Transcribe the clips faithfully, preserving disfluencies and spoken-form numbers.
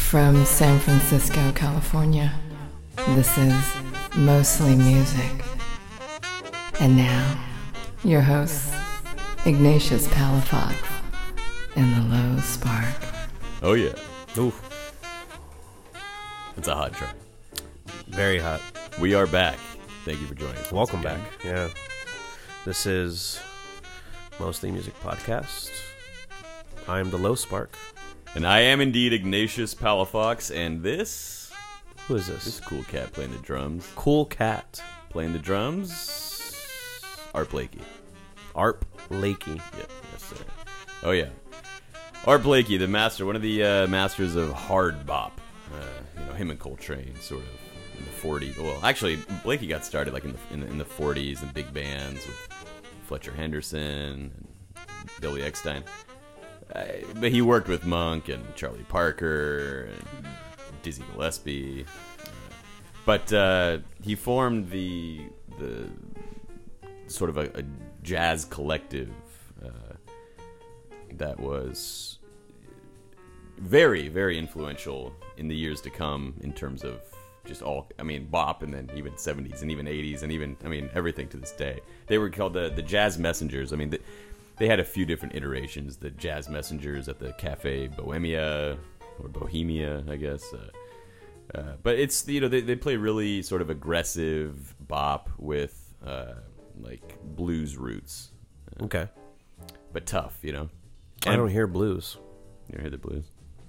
From San Francisco, California, this is Mostly Music. And now, your hosts, Ignatius Palafox and the Low Spark. Oh yeah. Ooh, It's a hot track. very hot. We are back. Thank you for joining us. once Welcome again. back. Yeah. This is Mostly Music Podcast. I'm the Low Spark. And I am indeed Ignatius Palafox, and this Who is this? this cool cat playing the drums. Cool Cat. Playing the drums, Art Blakey. Arp Lakey. Yeah, yes sir. Oh yeah, Art Blakey, the master, one of the uh, masters of hard bop. Uh, you know, him and Coltrane, sort of in the forties. Well, actually, Blakey got started like in the in the, in the forties in big bands with Fletcher Henderson and Billy Eckstine. Uh, but he worked with Monk and Charlie Parker and Dizzy Gillespie. But uh, he formed the the sort of a, a jazz collective uh, that was very, very influential in the years to come in terms of just all, I mean, bop, and then even seventies and even eighties and even, I mean, everything to this day. They were called the, the Jazz Messengers. I mean, the, they had a few different iterations. The Jazz Messengers at the Cafe Bohemia, or Bohemia, I guess. Uh, uh, but it's, you know, they, they play really sort of aggressive bop with, uh, like, blues roots. Uh, Okay. But tough, you know? I don't hear blues. You ever hear the blues?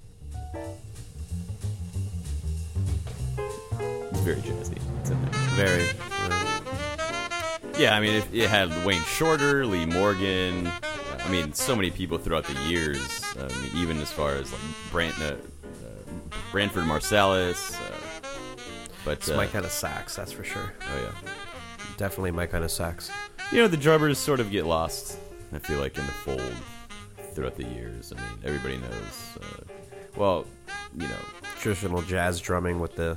It's very jazzy. It's in there. Very. Uh, Yeah, I mean, it, it had Wayne Shorter, Lee Morgan. Uh, I mean, so many people throughout the years, um, even as far as like Brant, uh, uh, Branford Marsalis. Uh, but it's uh, my kind of sax, that's for sure. oh yeah, Definitely my kind of sax. you know, the drummers sort of get lost. I feel like in the fold throughout the years. I mean, everybody knows. Uh, well, you know, Traditional jazz drumming with the...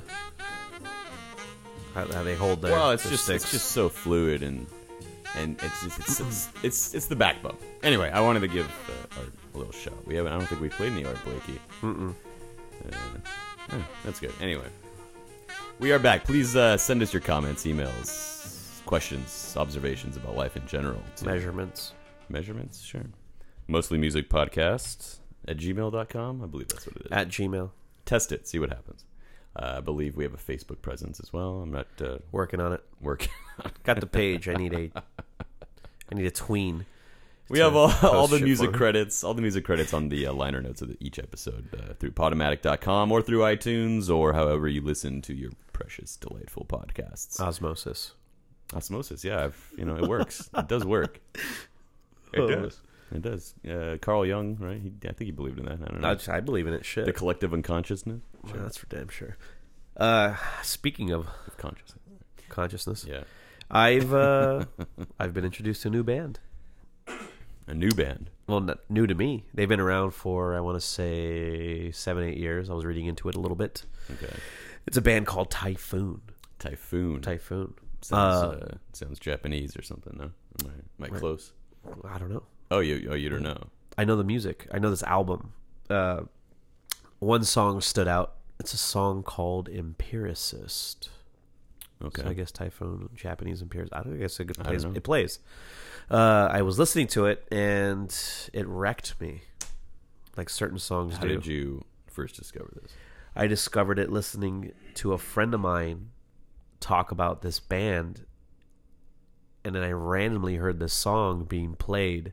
How, how they hold their well, it's their just sticks. it's just so fluid and and it's just, it's, it's it's it's the backbone. Anyway, I wanted to give uh, Art a little shout. We haven't. I don't think we played any Art Blakey. Mm-mm. Uh, oh, that's good. Anyway, we are back. Please uh, send us your comments, emails, questions, observations about life in general. to- Measurements. Measurements, sure. Mostly Music Podcast at gmail dot com. I believe that's what it is. At Gmail. Test it. See what happens. Uh, I believe we have a Facebook presence as well. I'm not uh, Working on it. working. Got the page. I need a... I need a tween. We to have all, all post the shit music for me. credits, all the music credits on the uh, liner notes of the, each episode uh, through podomatic dot com or through iTunes or however you listen to your precious, delightful podcasts. Osmosis. Osmosis, yeah, I've, you know, it works. It does work. It Oh. does. It does. Uh, Carl Jung, right? He, I think he believed in that. I don't know. I, I believe in it. Shit. The collective unconsciousness. Well, that's for damn sure. Uh, speaking of Of consciousness. consciousness, Yeah. I've uh, I've been introduced to a new band. A new band. Well, not new to me. They've been around for I want to say seven, eight years. I was reading into it a little bit. Okay. It's a band called Typhoon. Typhoon. Typhoon. Sounds, Uh, uh, sounds Japanese or something, no? Am I, am I Right. close? I don't know. Oh, you, oh, you don't know. I know the music. I know this album. Uh, one song stood out. It's a song called Empiricist. Okay. So I guess Typhoon, Japanese Empiricist. I don't I guess it I plays. don't know. It plays. Uh, I was listening to it and it wrecked me, like certain songs How do. did you first discover this? I discovered it listening to a friend of mine talk about this band, and then I randomly heard this song being played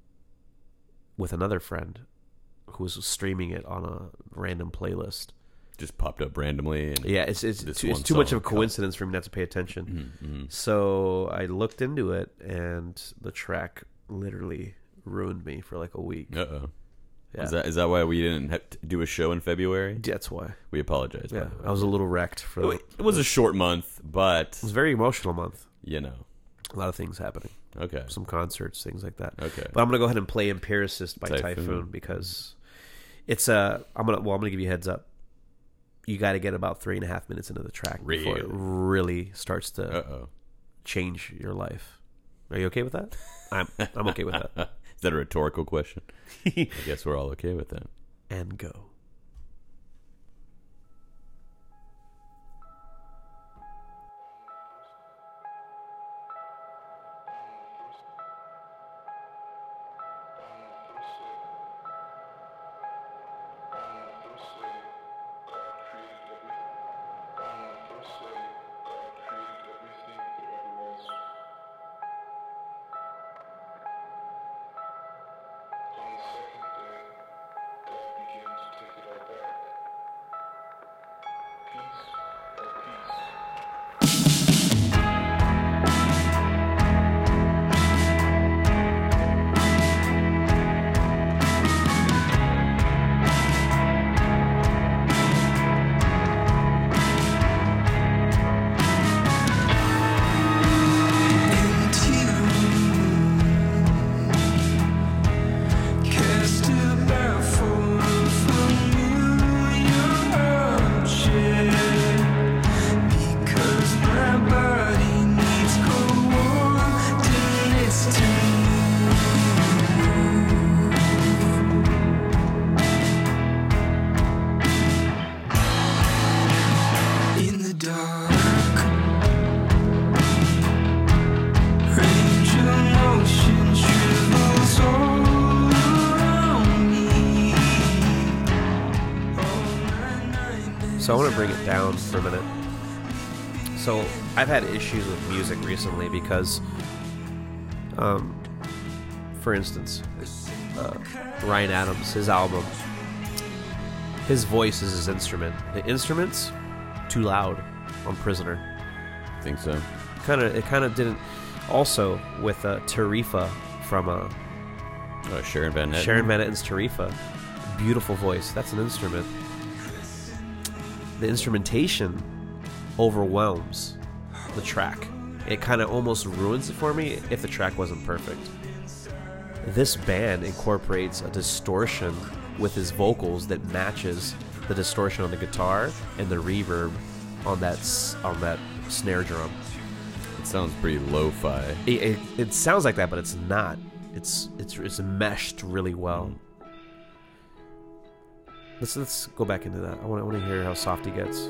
with another friend who was streaming it on a random playlist. Just popped up randomly. And Yeah, it's it's This too, it's one too much song of a coincidence for me not to pay attention. Mhm, mhm. So I looked into it, and the track literally ruined me for like a week. Uh-oh. Yeah. Is that is that why we didn't have to do a show in February? That's why. We apologize. by Yeah, the way. I was a little wrecked for. The, It it was a short month, but it was a very emotional month. you know. A lot of things happening. Okay. Some concerts, things like that. Okay. But I'm gonna go ahead and play Empiricist by Typhoon. Typhoon, because it's a. I'm gonna well, I'm gonna give you a heads up. You got to get about three and a half minutes into the track before it really starts to Uh-oh. change your life. Are you okay with that? I'm I'm okay with that. Is that a rhetorical question? I guess we're all okay with that. And go. So I want to bring it down for a minute. So I've had issues with music recently because, um, for instance, uh, Ryan Adams, his album, his voice is his instrument. The instruments, too loud on Prisoner. I think so. Kind of, it kind of didn't. Also with uh, Tarifa from uh, Oh, Sharon Van Etten. Sharon Van Etten's Tarifa, beautiful voice. That's an instrument. The instrumentation overwhelms the track. It kind of almost ruins it for me if the track wasn't perfect. This band incorporates a distortion with his vocals that matches the distortion on the guitar and the reverb on that s- on that snare drum. It sounds pretty lo-fi. It, it, it sounds like that, but it's not. It's it's it's meshed really well. Let's let's go back into that. I want I want to hear how soft he gets.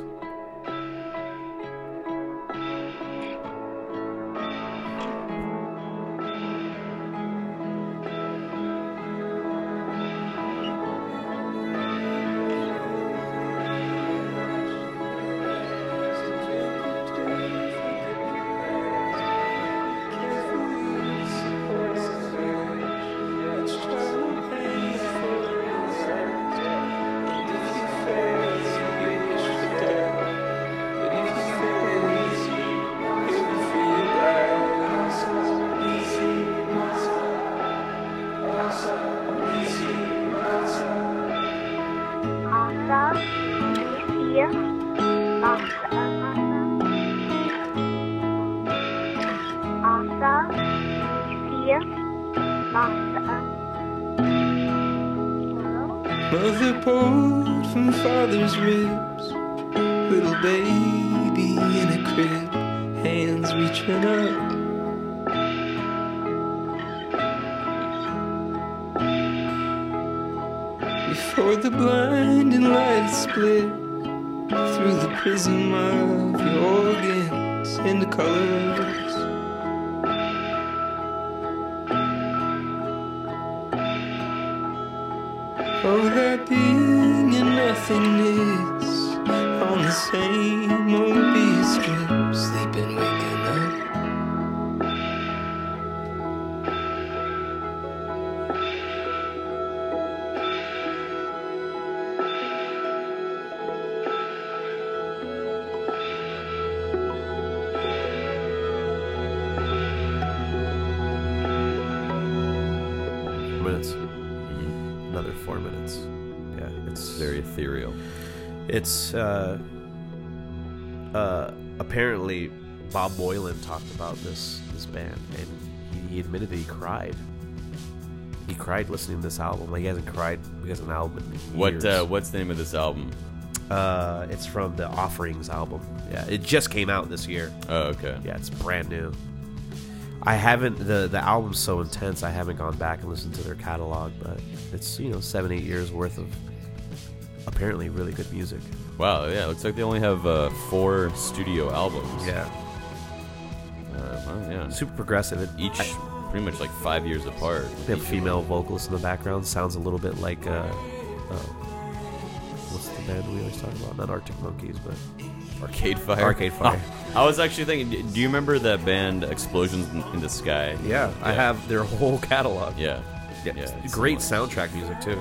Mother pulled from father's ribs, little baby in a crib, hands reaching up. Before the blinding light split through the prism of your organs into colors. Oh, that being and nothingness on the same old beat strip, sleeping, waking up. Minutes. Another four minutes. Yeah, it's Very ethereal. It's uh, uh, apparently Bob Boylan talked about this this band, and he, he admitted that he cried. He cried listening to this album. Like he hasn't cried because of an album in What years. uh, What's the name of this album? Uh, it's from the Offerings album. Yeah, it just came out this year. Oh, okay. Yeah, it's brand new. I haven't the the album's so intense. I haven't gone back and listened to their catalog, but it's you know seven eight years worth of apparently really good music. Wow, yeah, it looks like they only have uh, four studio albums. Yeah, Uh, well, yeah. super progressive. It, Each I- pretty much like five years apart. they have female vocalists in the background. Sounds a little bit like uh, uh, what's the band we always talk about? Not Arctic Monkeys, but Arcade Fire. Arcade Fire. Oh, I was actually thinking, do- do you remember that band Explosions in, in the Sky? yeah, I have their whole catalog. Yeah. Yeah, Yeah, it's it's great similar. soundtrack music too.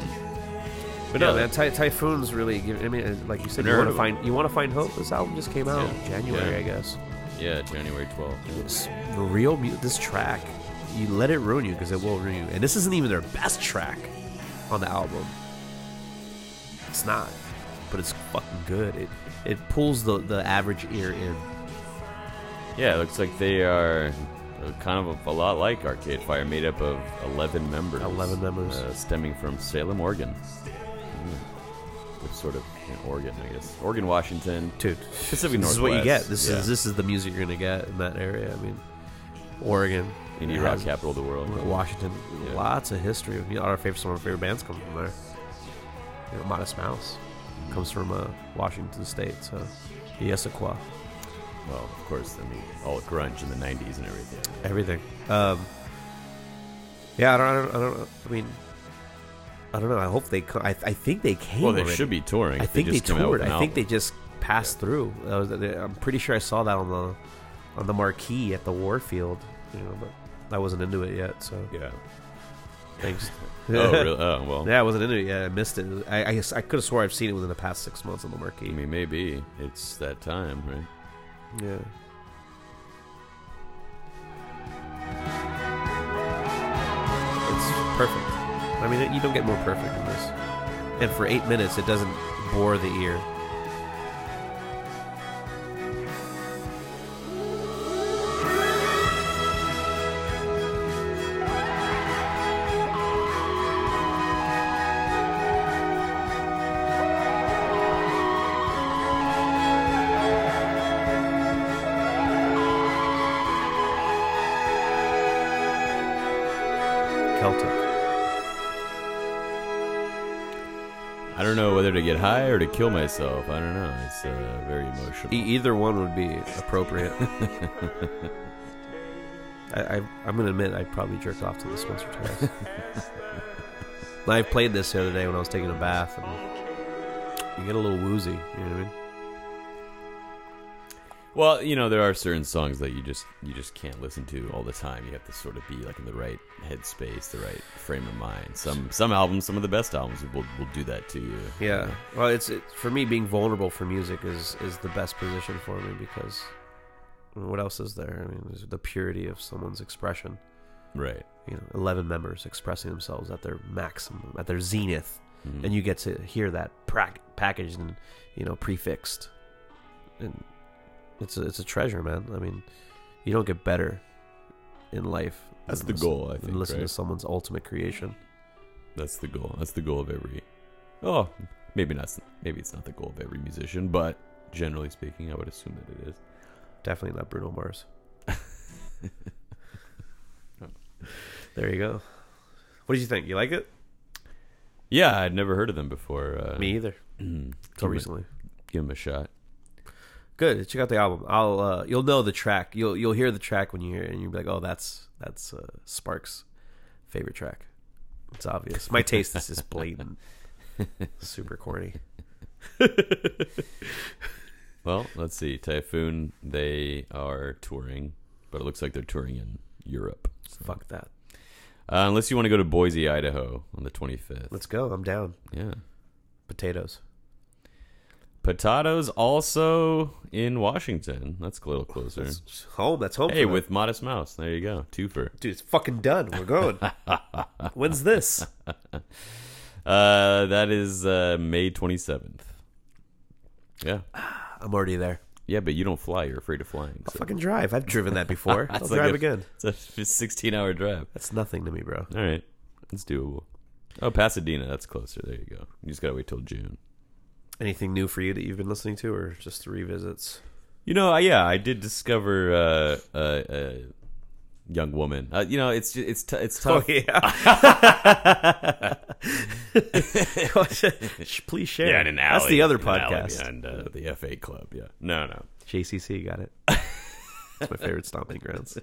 But Yeah, no, man, that- Ty- Typhoon's really. Give, I mean, like you said, you Never want to heard of find you want to find hope. This album just came out Yeah. in January, Yeah. I guess. Yeah, January twelfth. It's the real mu- this track, you let it ruin you because it will ruin you. And this isn't even their best track on the album. It's not, but it's fucking good. It it pulls the the average ear in. Yeah, it looks like they are uh, kind of a, a lot like Arcade Fire, made up of eleven members. eleven members. Uh, stemming from Salem, Oregon. Mm. Which sort of you know, Oregon, I guess. Oregon, Washington. Dude, Pacific this is what you get. Northwest. This Yeah. is this is the music you're gonna get in that area. I mean, Oregon, Indie it rock has- capital of the world. Washington, Yeah. lots of history. You know, our favorite, some of our favorite bands come from there. You know, Modest Mouse comes from uh, Washington State, so Issaquah, Well, of course, I mean, all grunge in the nineties and everything. everything. Um, yeah, I don't, I don't, I don't. I mean, I don't know. I hope they. Co- I, I think they came. Well, they already. should be touring. I if think they, just came out toured. with an I think they album. just passed through. That was, I'm pretty sure I saw that on the on the marquee at the Warfield. You know, but I wasn't into it yet. So Yeah. thanks. Oh, really? Oh, well. Yeah, I wasn't into it yet. I missed it. I I, guess I could have swore I've seen it within the past six months on the marquee. I mean, maybe it's that time, right? Yeah. It's perfect. I mean, you don't get more perfect than this. And for eight minutes, it doesn't bore the ear. Celtic. I don't know whether to get high or to kill myself. I don't know. It's uh, very emotional. E- either one would be appropriate. I, I, I'm going to admit I probably jerked off to this once or twice. I played this the other day when I was taking a bath, and you get a little woozy. You know what I mean? Well, you know, there are certain songs that you just you just can't listen to all the time. You have to sort of be like in the right headspace, the right frame of mind. Some some albums, some of the best albums, will will do that to you. Yeah. Well, it's it, for me, being vulnerable for music is is the best position for me, because I mean, what else is there? I mean, there's the purity of someone's expression. Right. You know, eleven members expressing themselves at their maximum, at their zenith, Mhm. and you get to hear that pra- packaged and, you know, prefixed, and it's a, it's a treasure, man. I mean, you don't get better in life. That's than the listen- goal, I than think, Listen to right? someone's ultimate creation. That's the goal. That's the goal of every. Oh, maybe not. Maybe it's not the goal of every musician, but generally speaking, I would assume that it is. Definitely not Bruno Mars. There you go. What did you think? You like it? Yeah, I'd never heard of them before. Uh, Me either. give Until 'em a- recently. Give them a shot. Good. Check out the album. I'll uh, you'll know the track. You'll you'll hear the track when you hear it, and you'll be like, oh, that's that's uh, Sparks' favorite track. It's obvious. My taste is just blatant. Super corny. Well, let's see. Typhoon, they are touring, but it looks like they're touring in Europe. So. Fuck that. Uh, unless you want to go to Boise, Idaho on the twenty-fifth. Let's go. I'm down. Yeah. Potatoes. Potatoes also in Washington. That's a little closer. That's home. That's home. Hey, for them. with Modest Mouse. There you go. Twofer. dude, it's fucking done. We're going. When's this? Uh, that is uh, May twenty-seventh. Yeah. I'm already there. Yeah, but you don't fly. You're afraid of flying. I'll so- fucking drive. I've driven that before. I'll It's like drive a- again. It's a sixteen-hour drive. That's nothing to me, bro. All right. It's doable. Oh, Pasadena. That's closer. There you go. You just got to wait till June. Anything new for you that you've been listening to, or just revisits? You know, I- yeah, I did discover uh, uh, a young woman. Uh, you know, it's ju- it's t- it's Oh tough. yeah. Please share. Yeah, in an alley. That's the other in an alley podcast. behind uh, the F A Club. Yeah. No, no. J C C got it. It's my favorite stomping grounds.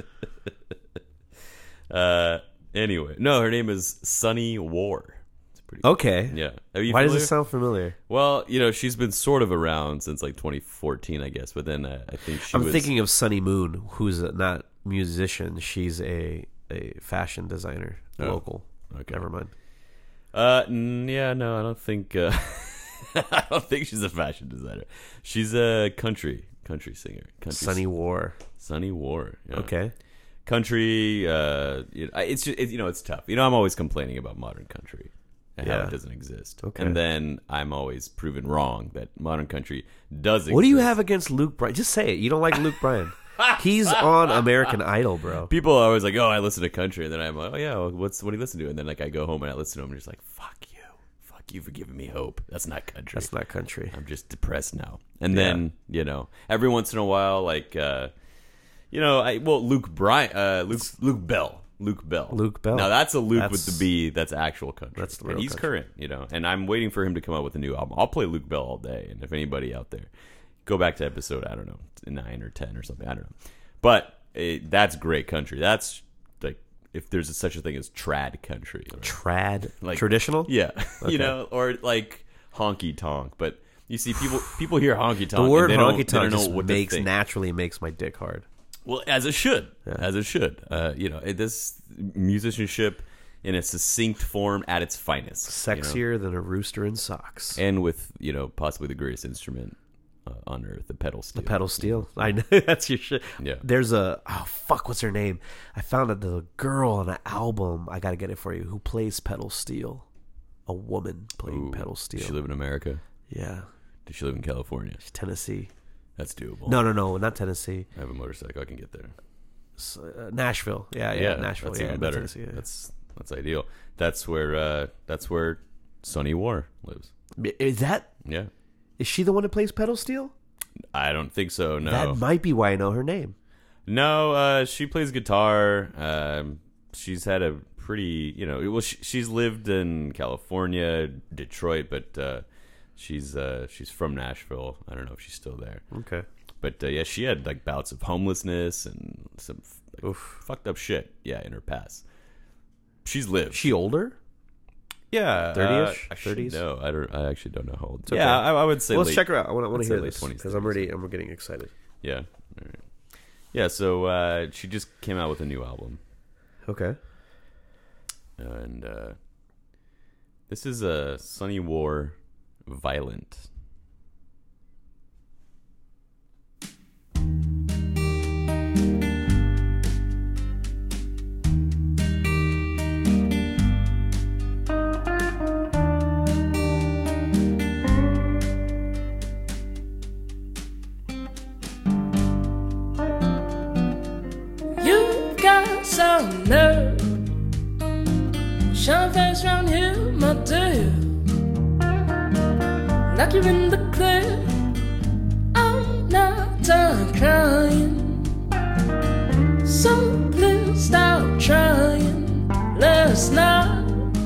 Uh, anyway, no, her name is Sunny War. It's pretty. Okay. Yeah. Are you Why does familiar? it sound familiar? Well, you know, she's been sort of around since like twenty fourteen, I guess. But then uh, I think she I'm was. thinking of Sunny Moon, who's a, not musician. She's a a fashion designer, Oh, local. okay. Never mind. Uh, n- yeah, no, I don't think. Uh, I don't think she's a fashion designer. She's a country country singer. Country Sunny War. Sunny War. Yeah. Okay. Country. Uh, you know, it's just it, you know it's tough. You know, I'm always complaining about modern country and how Yeah. it doesn't exist. Okay. And then I'm always proven wrong that modern country does exist. What do you have against Luke Bryan? Just say it. You don't like Luke Bryan. He's on American Idol, bro. People are always like, "Oh, I listen to country," and then I'm like, "Oh yeah, well, what's what do you listen to?" And then like I go home and I listen to them, and just like, "Fuck you, fuck you for giving me hope." That's not country. That's not country. I'm just depressed now. And then you know, every once in a while, like uh, you know, I well, Luke Bryan, uh, Luke Luke Bell, Luke Bell, Luke Bell. Now that's a Luke That's- with the B. That's actual country. That's the and real he's country. current, you know. And I'm waiting for him to come out with a new album. I'll play Luke Bell all day. And if anybody out there, go back to episode I don't know nine or ten or something. I don't know. But it, that's great country. That's like if there's a, such a thing as trad country. Or, Trad, like traditional. Yeah, Okay. you know, or like honky tonk. But you see, people people hear honky tonk. The word and they don't- honky they tonk don't know just what to makes think. naturally makes my dick hard. Well, as it should, Yeah. as it should. Uh, you know, it, this musicianship in a succinct form at its finest, Sexier you know? than a rooster in socks. And with you know possibly the greatest instrument uh, on earth, the pedal steel. The pedal steel. I know that's your shit. Yeah. There's a oh fuck, what's her name? I found out there's a girl on an album. I gotta get it for you. Who plays pedal steel? A woman playing Ooh, pedal steel. Does she live in America? Yeah, Does she live in California? Tennessee. That's doable. No, no, no, not Tennessee. I have a motorcycle. I can get there. S- uh, Nashville. Yeah, yeah, Nashville. That's yeah, even not better. Tennessee, yeah. That's that's ideal. That's where uh, that's where Sonny War lives. Is that? Yeah. Is she the one that plays pedal steel? I don't think so. No. That might be why I know her name. No, uh, she plays guitar. Um, she's had a pretty, you know, well, she, she's lived in California, Detroit, but uh, she's uh, she's from Nashville. I don't know if she's still there. Okay. But uh, yeah, she had like bouts of homelessness and some like, Oof. fucked up shit. Yeah, in her past. She's lived. She older? yeah, thirty-ish? Uh, I should thirties? know. I don't. I actually don't know how old. okay. Yeah, I, I would say. Well, let's late, check her out. I want, I want I'd to say hear late this twenties, because I'm already I'm getting excited. Yeah. All right. Yeah. So uh, she just came out with a new album. Okay. And uh, this is a Sonny War Violent. You've got some nerve. Shine face round here, my dear. Like you're in the clear. I'm not done crying. So please stop trying. Last night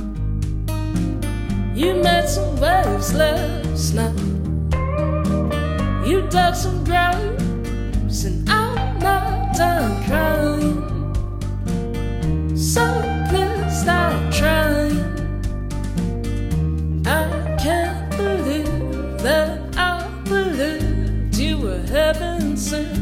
you made some waves last night. You dug some graves, and I'm not done crying. So please stop trying. I can't believe that I believed you were heaven sent.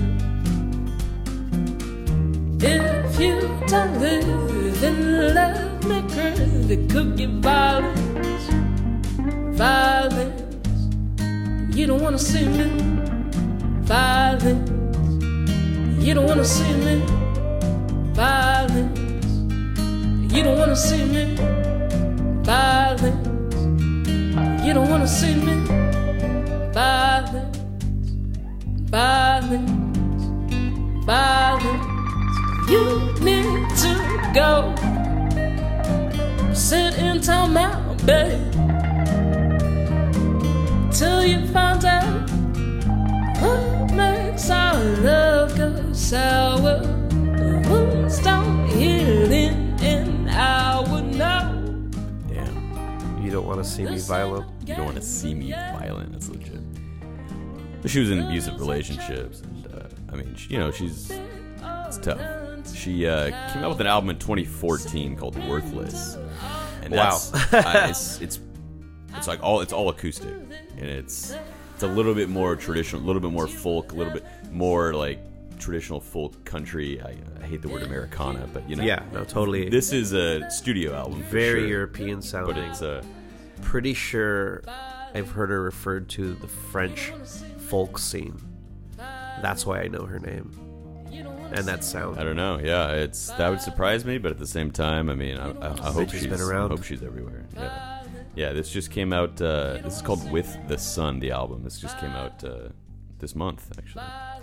If you don't live, then let me grieve. It could get violence, violence. You don't wanna see me, violence. You don't wanna see me, violence. You don't wanna see me, violence. You don't wanna see me, violence, violence, violence. You need to go. Sit in time out, babe, till you find out what makes our love go sour. The wounds don't heal in an hour, no. Damn. You don't want to see me violent? You don't want to see me violent. That's legit. But she was in abusive relationships. And, uh, I mean, she, you know, she's... It's tough. She uh, came out with an album in twenty fourteen called Worthless. And that's, uh, it's, it's it's like all it's all acoustic, and it's it's a little bit more traditional, a little bit more folk, a little bit more like traditional folk country. I, I hate the word Americana, but you know, Yeah, no, totally. This is a studio album, for Very sure, European but sounding. it's a Pretty sure I've heard her referred to the French folk scene. That's why I know her name. And that sound. I don't know. Yeah, it's that would surprise me, but at the same time, I mean, I, I, I hope she's she's been around. I hope she's everywhere. Yeah, yeah. This just came out. Uh, this is called "With the Sun," the album. This just came out uh, this month, actually.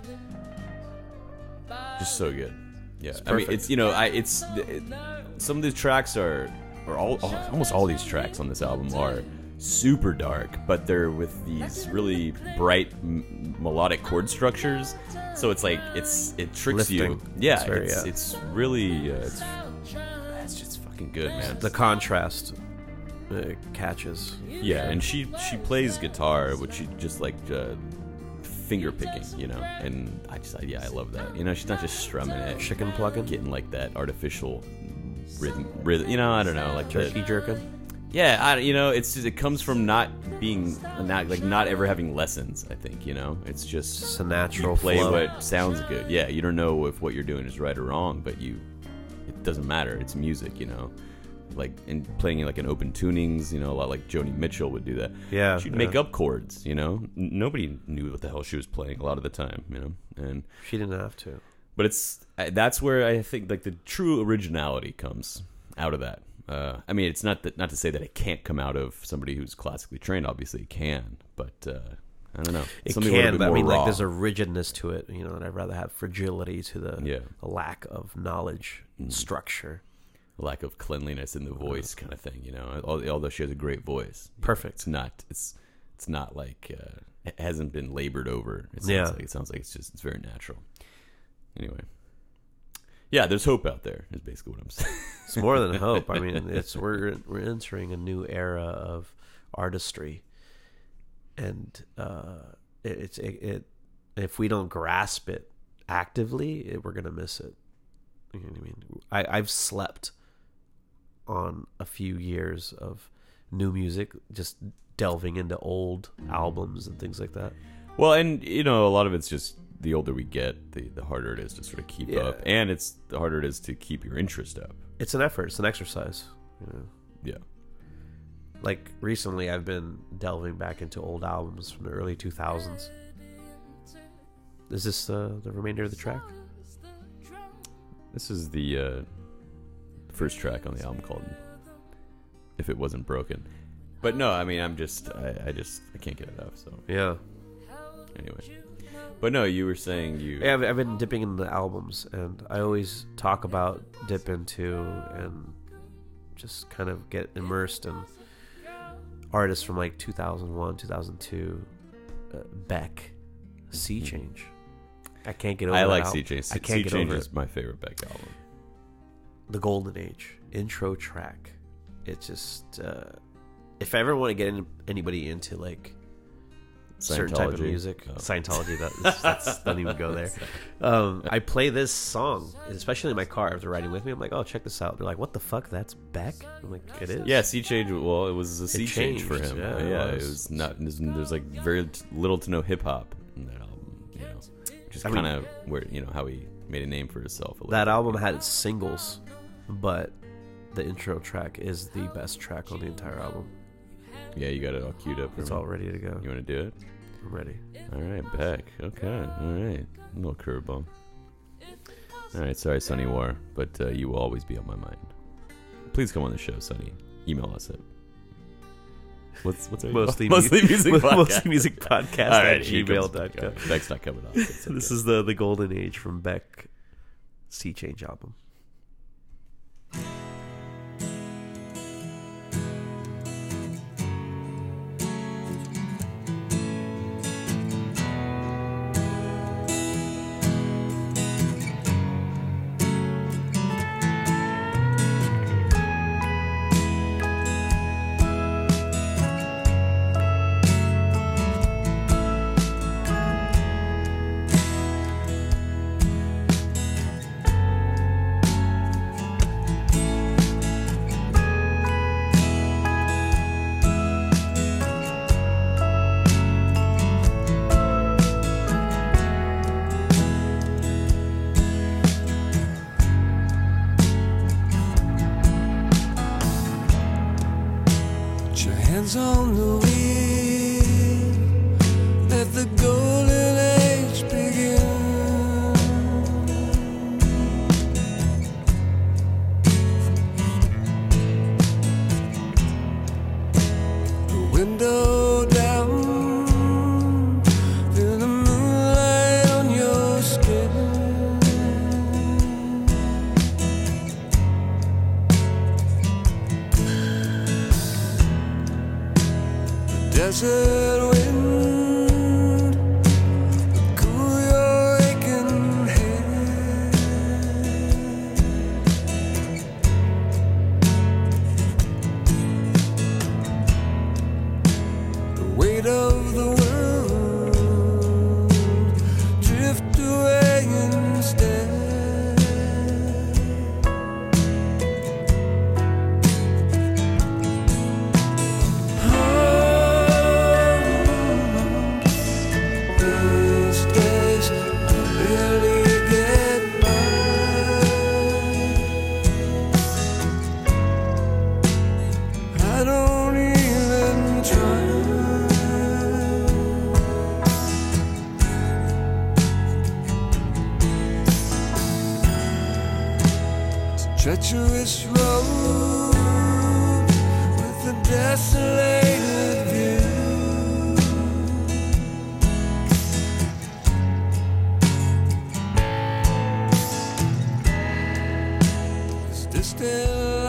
Just so good. Yeah, I mean, perfect. it's you know, I it's it, some of these tracks are, or all, all almost all these tracks on this album are super dark, but they're with these really bright m- melodic chord structures. So it's like it's it tricks you. Lifting. Yeah, It's very, it's, yeah. it's really uh, it's it's just fucking good, man. The contrast uh, catches. Yeah, and she she plays guitar, which she just like uh, finger picking, you know. And I just yeah, I love that. You know, she's not just strumming it, Chicken plugging. getting like that artificial rhythm, rhythm. You know, I don't know, like the- Turkey jerkin. Yeah, I, you know, it's just, it comes from not being not like not ever having lessons. I think you know, it's just Just a natural you play flow. what sounds good. Yeah, you don't know if what you're doing is right or wrong, but you it doesn't matter. It's music, you know. Like in playing in like an open tunings, you know, a lot like Joni Mitchell would do that. Yeah, she'd yeah. make up chords. You know, N- nobody knew what the hell she was playing a lot of the time. You know, and She didn't have to. but it's that's where I think like the true originality comes out of that. Uh, I mean, it's not that, not to say that it can't come out of somebody who's classically trained. Obviously, it can, but uh, I don't know. It Something a little can, bit but I more mean, like, raw. there's a rigidness to it, you know, and I'd rather have fragility to the, Yeah. the lack of knowledge and structure. lack of cleanliness in the voice, kind of thing. You know, Al- although she has a great voice, Perfect. It's not. It's it's not like uh, it hasn't been labored over. It sounds Yeah. like, it sounds like it's just it's very natural. Anyway, yeah, there's hope out there. Is basically what I'm saying. It's more than hope. I mean, it's we're we're entering a new era of artistry, and uh, it, it's it, it. If we don't grasp it actively, it, we're gonna miss it. You know what I mean? I, I've slept on a few years of new music, just delving into old albums and things like that. Well, and you know, a lot of it's just the older we get, the the harder it is to sort of keep Yeah. up, and it's the harder it is to keep your interest up. It's an effort. It's an exercise. You know? Yeah. Like recently, I've been delving back into old albums from the early two thousands. Is this uh, the remainder of the track? This is the uh, first track on the album called "If It Wasn't Broken." But no, I mean, I'm just, I, I just, I can't get it off. So Yeah. anyway, but no, you were saying you. Yeah, I've, I've been dipping into the albums, and I always talk about dip into and just kind of get immersed in artists from like two thousand one, two thousand two, uh, Beck, Sea Change. I can't get over I that like al- Sea Change. I can't Sea get Change over is it. my favorite Beck album. The Golden Age intro track. It just uh, if I ever want to get in, anybody into like certain type of Scientology. music, Oh. Scientology. That that's, that's, don't even go there. Um, I play this song, especially in my car if they're riding with me. I'm like, oh, check this out. They're like, what the fuck? That's Beck. I'm like, it is. Yeah, Sea Change. Well, it was a sea change for changed, him. yeah, Yeah, it yeah it was. was not. There's, there's like very t- little to no hip hop in that album. You know, which is I mean- kind of where you know how he made a name for himself. A little That bit. album had singles, but the intro track is the best track on the entire album. Yeah, you got it all queued up. For It's me. all ready to go. You want to do it? I'm ready. All right, Beck. Okay, all right. A little curveball. All right, sorry, Sonny War, but uh, you will always be on my mind. Please come on the show, Sonny. Email us at what's what's our Mostly mostly mu- music Mostly podcast. Music Podcast All at right, here gmail comes dot com. Beck. Beck's not coming off. It's okay. This is the the Golden Age from Beck Sea Change album. Put your hands on the wheel. Let the golden age begin. The window down, feel the moonlight on your skin. Desert wind, cool your aching head. The weight of the world drift away instead. treacherous road with a desolated view. This distant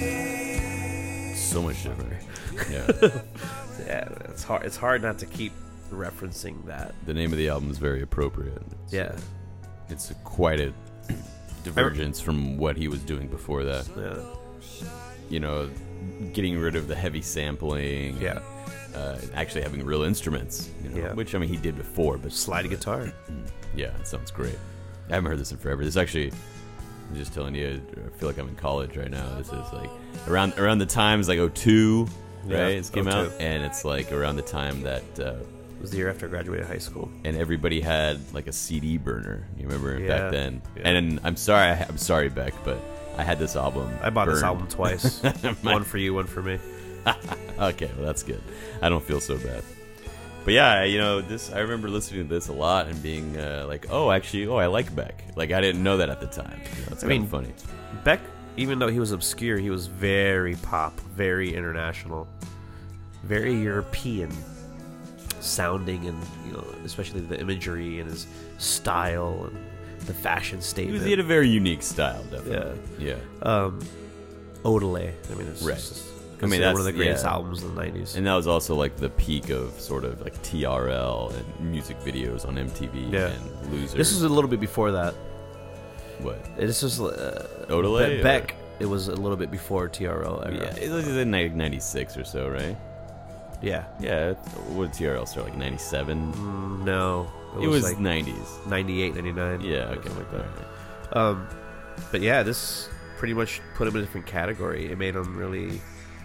light. So much different. Yeah. Yeah, it's hard. It's hard not to keep referencing that. The name of the album is very appropriate. It's, Yeah, It's a, quite a divergence from what he was doing before that. yeah, You know, getting rid of the heavy sampling. yeah. Uh, actually having real instruments. You know, Yeah. Which, I mean, he did before, but Slide guitar. yeah, it sounds great. I haven't heard this in forever. This actually, I'm just telling you, I feel like I'm in college right now. This is like around around the times like oh two, Yeah, right? It came oh two. out, and it's like around the time that, uh, It was the year after I graduated high school. and everybody had like a C D burner. You remember Yeah, back then? yeah. And I'm sorry, I, I'm sorry, Beck, but I had this album. I bought this burned. album twice. My- One for you, one for me. Okay, well that's good. I don't feel so bad. But yeah, you know, this I remember listening to this a lot and being uh, like, oh, actually, oh, I like Beck. Like I didn't know that at the time. You know, it's I kind mean- of funny. Beck, even though he was obscure, he was very pop, very international, very European sounding, and you know, especially the imagery and his style and the fashion He, statement. was, he had a very unique style, definitely. Yeah. um, Odelay. I mean, it's Right. just I mean, considered that's one of the greatest yeah. albums in the nineties. And that was also like the peak of sort of like T R L and music videos on M T V Yeah. and Losers. This is a little bit before that. what? This was uh, Odelay? Be- Beck. It was a little bit before T R L era. Yeah, it was in ninety-six or so, right? Yeah. Yeah. What did T R L start? Like ninety-seven? Mm, no, It was like nineties. ninety-eight, ninety-nine. Yeah, okay. something like that. Alright. Um, but yeah, this pretty much put him in a different category. It made him really.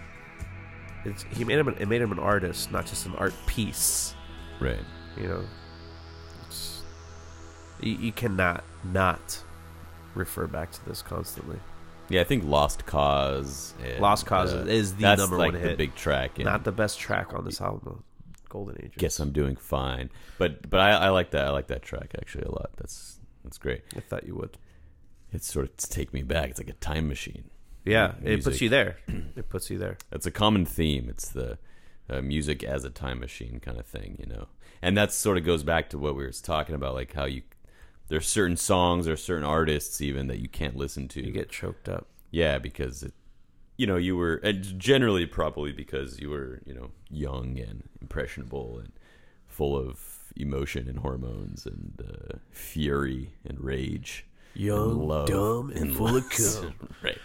It's, he made him. An, it made him an artist, not just an art piece. Right. You know, it's, you, you cannot not refer back to this constantly. Yeah, I think Lost Cause. And, Lost Cause uh, is the that's number like one the hit. big track. And Not the best track on this album, though. Golden Age. Guess I'm doing fine, but but I, I like that. I like that track actually a lot. That's that's great. I thought you would. It's sort of to take me back. It's like a time machine. Yeah, it Music. puts you there. It puts you there. It's a common theme. It's the uh, music as a time machine kind of thing, you know. And that sort of goes back to what we were talking about, like how you there's certain songs or certain artists even that you can't listen to. You get choked up. Yeah, because it, you know, you were and generally probably because you were, you know, young and impressionable and full of emotion and hormones and uh, fury and rage, Young, and love, dumb, and full of lust. cum. Right.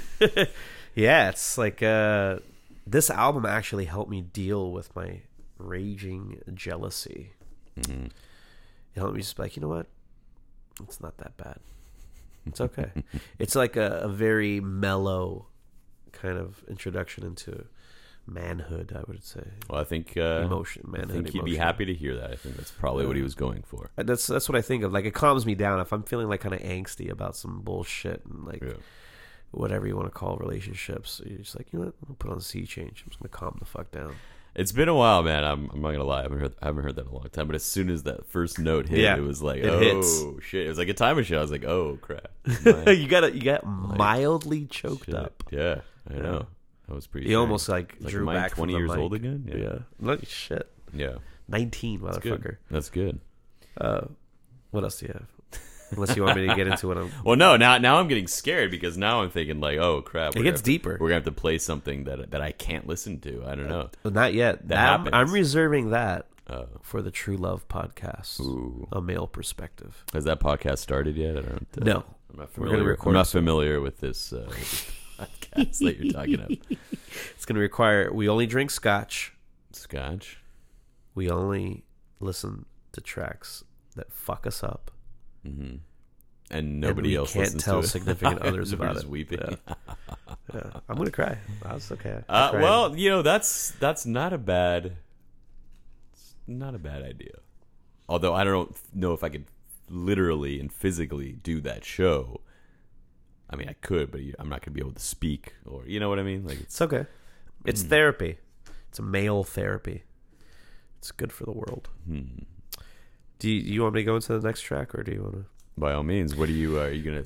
Yeah, it's like uh, this album actually helped me deal with my raging jealousy. Mm-hmm. It helped me just be like, you know what? It's not that bad. It's okay. It's like a, a very mellow kind of introduction into manhood, I would say. Well, I think uh, Emotion, I manhood, think he'd be emotion. happy to hear that. I think that's probably what he Yeah. was going for. And That's that's what I think of. Like, it calms me down if I'm feeling like kind of angsty about some bullshit and like Yeah. whatever you want to call relationships. You're just like, you know what? I'm gonna put on Sea Change. I'm just gonna calm the fuck down. It's been a while, man. I'm, I'm not gonna lie. I haven't heard I haven't heard that in a long time. But as soon as that first note hit, Yeah, it was like, it oh hits. shit! It was like a time machine. I was like, oh crap. you got you got mildly choked Shit. up. Yeah, I Yeah. know. That was pretty. You strange. almost like Like, drew am I back twenty from the years mic. old again? Yeah. Yeah. Look, shit. Yeah, nineteen, that's motherfucker. good. That's good. Uh, what else do you have? Unless you want me to get into what I'm. Well, no. Now, now I'm getting scared because now I'm thinking like, oh crap. It we're gets gonna- deeper. We're gonna have to play something that that I can't listen to. I don't know. Not yet. That I'm, happens. I'm reserving that Uh, for the True Love podcast. Ooh. A male perspective. has that podcast started yet? I don't. Uh, No. I'm not We're gonna familiar. record I'm not some- familiar with this, uh, with this podcast that you're talking about. It's going to require. We only drink scotch. Scotch. We only listen to tracks that fuck us up. Mm-hmm. And nobody we else can't listens tell to it. significant others They're about just it. weeping. Yeah. Yeah. I'm going to cry. That's okay. I Uh, cried. well, you know that's that's not a bad, it's not a bad idea. Although I don't know if I could literally and physically do that show. I mean, I could, but I'm not going to be able to speak, or you know what I mean. Like it's It's okay. It's Hmm. therapy. It's a male therapy. It's good for the world. hmm. Do you, you want me to go into the next track, or do you want to? By all means, what are you? Uh, are you going to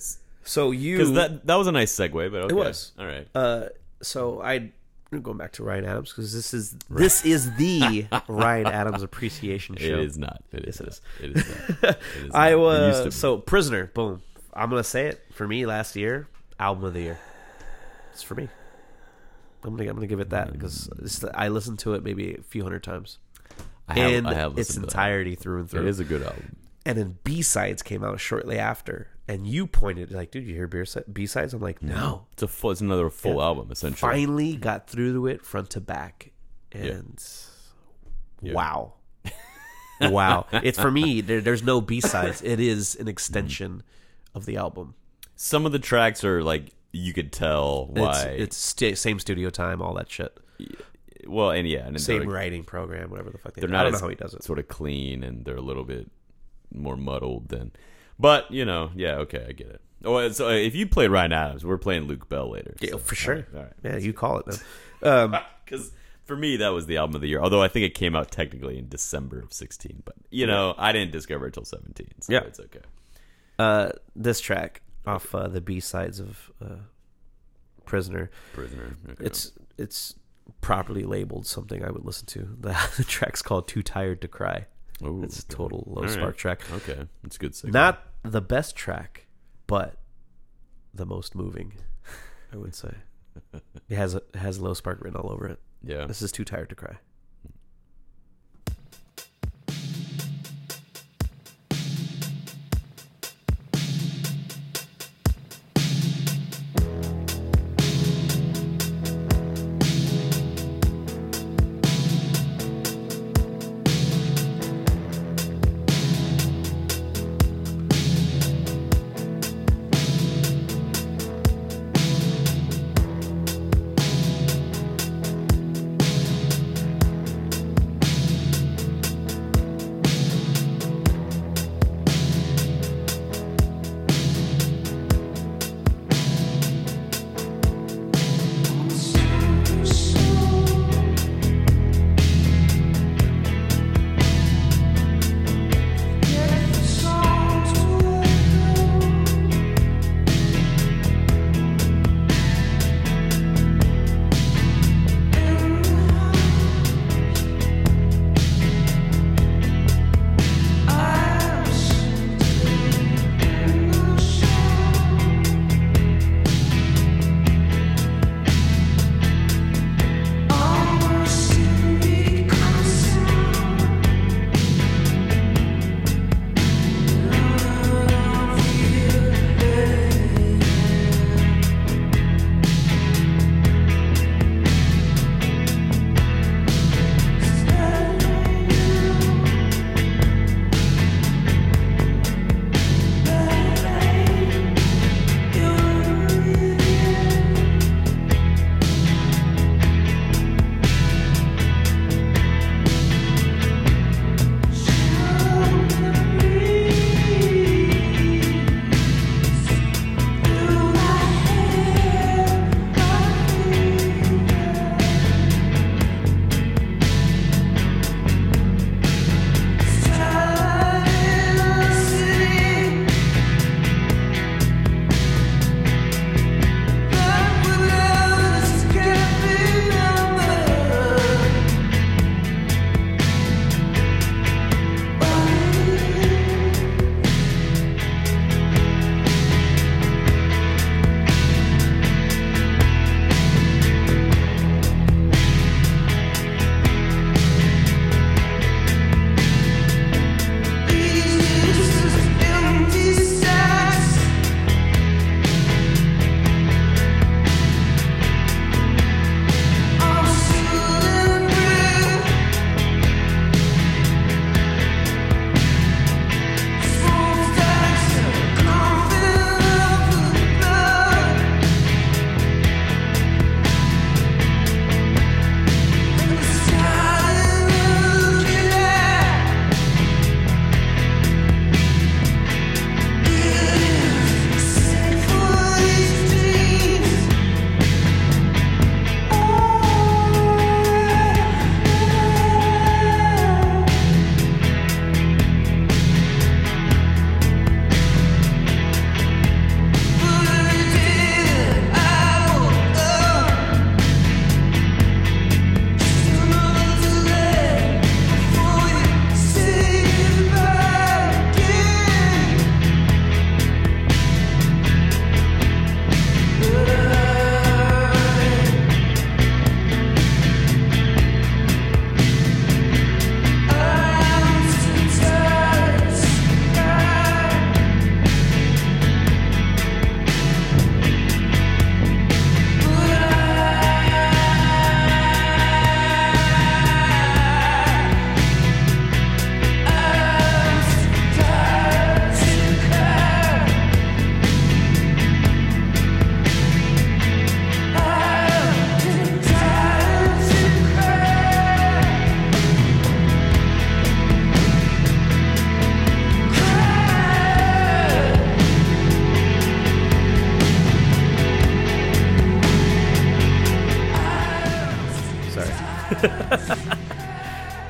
So you Because that that was a nice segue, but okay. It was. All right. Uh, so I going back to Ryan Adams because this is this is the Ryan Adams appreciation show. It is not. It is. Yes, not. It is not. It is I not. It used to was be. so Prisoner. Boom. I'm gonna say it for me. Last year, album of the year. It's for me. I'm gonna I'm gonna give it that because I listened to it maybe a few hundred times. I have, in I have its listened to that. entirety through and through. It is a good album. And then B-sides came out shortly after, and you pointed like, "Dude, you hear B-sides?" I'm like, "No." It's a full. It's another full Yeah. album essentially. Finally got through to it front to back, and Yeah. wow, wow! It's for me. There, there's no B-sides. It is an extension of the album. Some of the tracks are like you could tell why. It's, it's st- same studio time, all that shit. well, and yeah, and Same they're, writing program, whatever the fuck they they're do. not I don't as know how he does it. sort of clean, and they're a little bit more muddled than. But you know, yeah, okay, I get it. Oh, so if you played Ryan Adams, we're playing Luke Bell later. Yeah, so- for sure. All right, all right. Yeah, you call it, man. Um, Because for me, that was the album of the year. Although I think it came out technically in December of sixteen, but you know, I didn't discover it till seventeen. So Yeah. it's okay. uh, this track off uh, the B-sides of uh, Prisoner. Prisoner. Okay. It's it's properly labeled something I would listen to. The, the track's called "Too Tired to Cry." Ooh, It's a okay. total low All spark right. track. Okay, it's a good. Signal. Not the best track, but the most moving, I would say. It has a, it has low spark written all over it. Yeah. This is "Too Tired to Cry."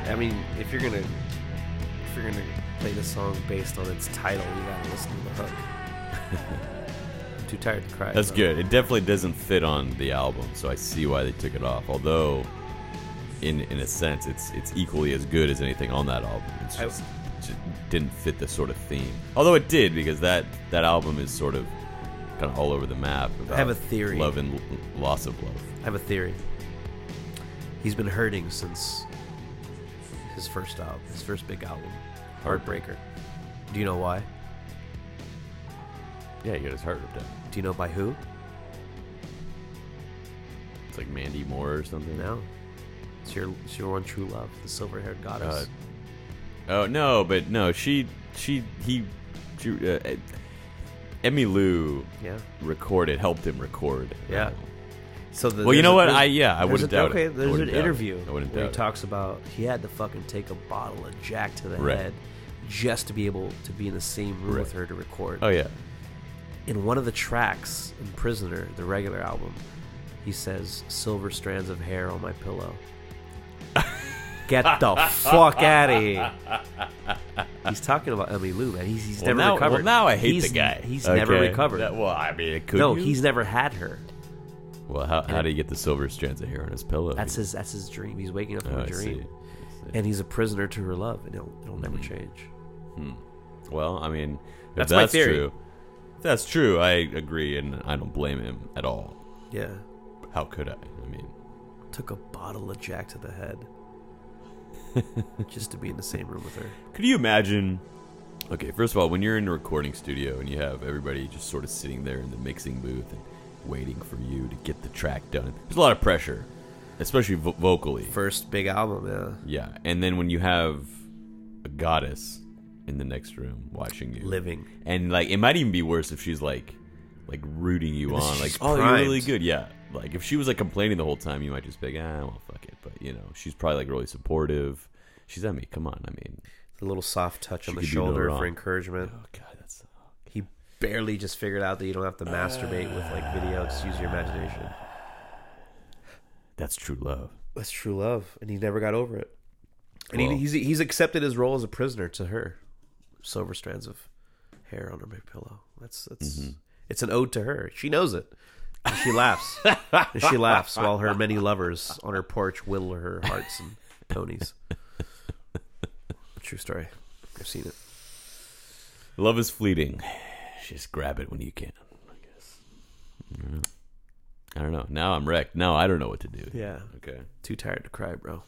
I mean, if you're gonna if you're gonna play the song based on its title, you gotta listen to the hook. I'm too tired to cry. That's bro. good. It definitely doesn't fit on the album, so I see why they took it off. Although, in in a sense, it's it's equally as good as anything on that album. It's I- just, just didn't fit the sort of theme. Although it did, because that that album is sort of kind of all over the map. About I have a theory. Love and l- loss of love. I have a theory. He's been hurting since his first album, his first big album, Heartbreaker. Do you know why? Yeah, he got his heart ripped out. Do you know by who? It's like Mandy Moore or something. No. It's your it's your one true love, the silver-haired goddess. Uh, Oh no, but no, she she he, she, uh, Emmy Lou yeah. recorded, helped him record. Yeah. Uh, So the, Well, you there's know a- what? there's- I yeah, I there's wouldn't a, doubt okay, it. I there's an wouldn't doubt it. interview I wouldn't where he doubt it. talks about he had to fucking take a bottle of Jack to the Right. head just to be able to be in the same room Right. with her to record. Oh yeah. In one of the tracks in Prisoner, the regular album, he says, "Silver strands of hair on my pillow." Get the fuck out of here. He's talking about Emmy Lou, man. He's, he's Well, never now, recovered. well, now I hate he's, the guy. He's Okay. never recovered. That- well, I mean, could no, you? he's never had her. Well, how, how do you get the silver strands of hair on his pillow? That's his. That's his dream. He's waking up from Oh, a I dream, see. I see. and he's a prisoner to her love, and it'll, it'll never Mhm. change. Hmm. Well, I mean, if That's that's, my theory. true. If that's true, I agree, and I don't blame him at all. Yeah. How could I? I mean, Took a bottle of Jack to the head just to be in the same room with her. could you imagine? Okay, first of all, when you're in a recording studio and you have everybody just sort of sitting there in the mixing booth and waiting for you to get the track done, there's a lot of pressure, especially vo- vocally. First big album, yeah. Yeah, and then when you have a goddess in the next room watching you, Living. and like it might even be worse if she's like, like rooting you If on, like, she's oh, you're primed. really good, yeah. Like if she was like complaining the whole time, you might just be like, ah, well, fuck it. But you know, she's probably like really supportive. She's Emmy. Come on, I mean, A little soft touch She on the could do no shoulder wrong. for encouragement. oh god, that's He barely just figured out that you don't have to masturbate with like video. Just use your imagination. that's true love. That's true love, and he never got over it. And Well- he, he's he's accepted his role as a prisoner to her. Silver strands of hair on her big pillow. That's that's Mm-hmm. it's an ode to her. She knows it. And she laughs. And she laughs while her many lovers on her porch whittle her hearts and ponies. True story. I've seen it. Love is fleeting. Just grab it when you can. I guess. I don't know. I don't know. Now I'm wrecked. Now I don't know what to do. Yeah. Okay. Too tired to cry, bro.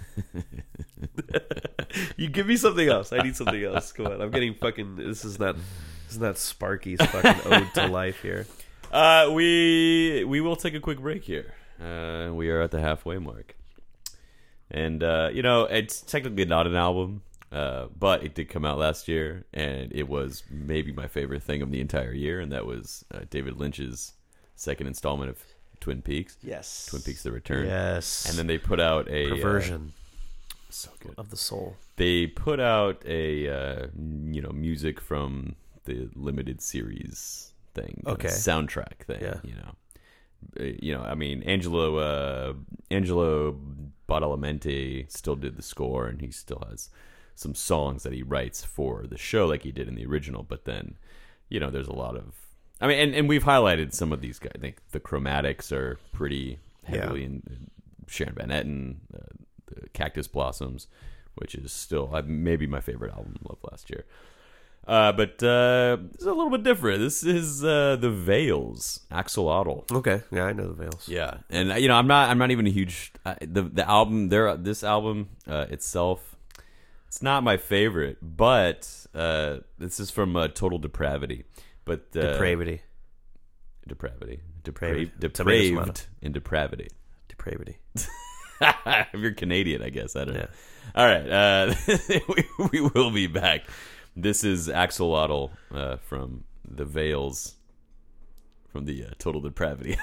You give me something else. I need something else. Come on. I'm getting fucking. This is not. This is not Sparky's fucking ode to life here. Uh, we we will take a quick break here. Uh, we are at the halfway mark, and uh, you know it's technically not an album, uh, but it did come out last year, and it was maybe my favorite thing of the entire year, and that was uh, David Lynch's second installment of Twin Peaks, Yes. Twin Peaks: The Return. Yes. And then they put out a perversion Uh, so good. of the soul. They put out a uh, you know music from the limited series thing, Okay. soundtrack thing. Yeah. You know, Uh, you know. I mean, Angelo uh, Angelo Badalamenti still did the score, and he still has some songs that he writes for the show, like he did in the original. But then, you know, there's a lot of. I mean, and, and we've highlighted some of these guys. I think the Chromatics are pretty heavily Yeah. in, in Sharon Van Etten, uh, the Cactus Blossoms, which is still uh, maybe my favorite album of last year. Uh, but uh, it's a little bit different. This is uh, the Veils, Axolotl. Okay. Yeah, I know the Veils. Yeah, and uh, you know, I'm not, I'm not even a huge uh, the the album. There, this album uh, itself, it's not my favorite, but uh, this is from uh, Total Depravity. But uh, Depravity. depravity, Depraved. depraved, Tomato, tomato. depraved, and depravity. Depravity. If you're Canadian, I guess I don't Yeah. know. All right, uh, we, we will be back. This is Axolotl uh, from the Veils, from the uh, Total Depravity.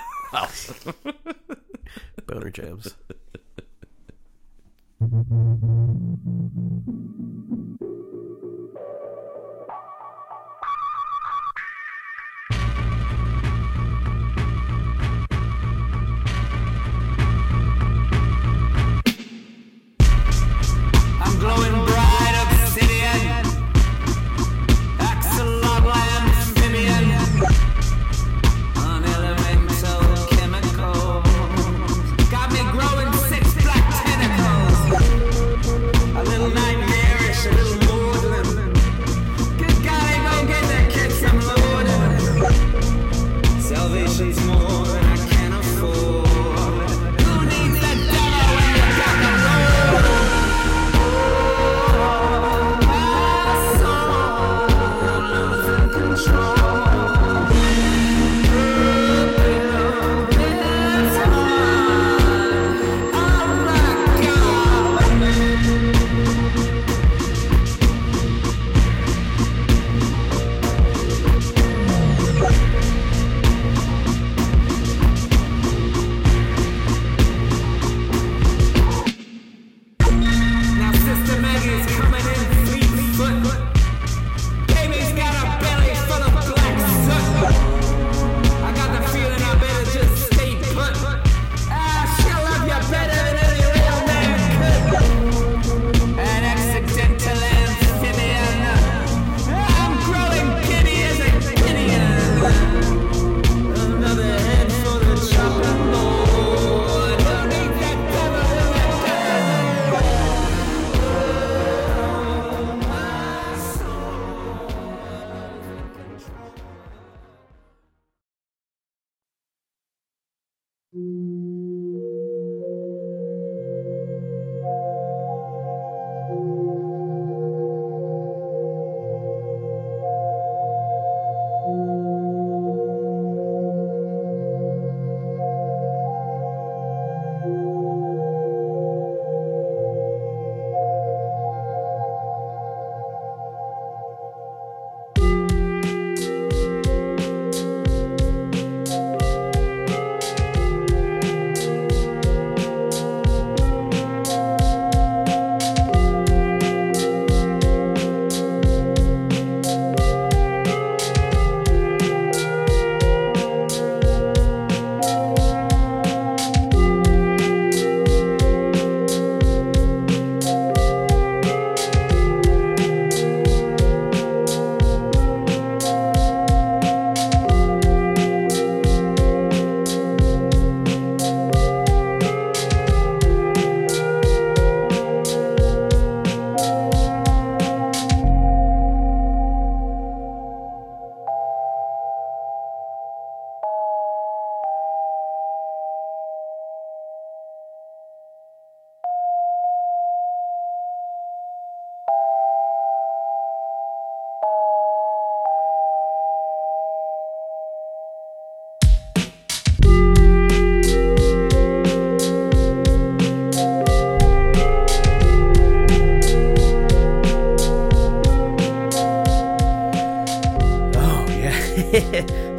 Boner jams.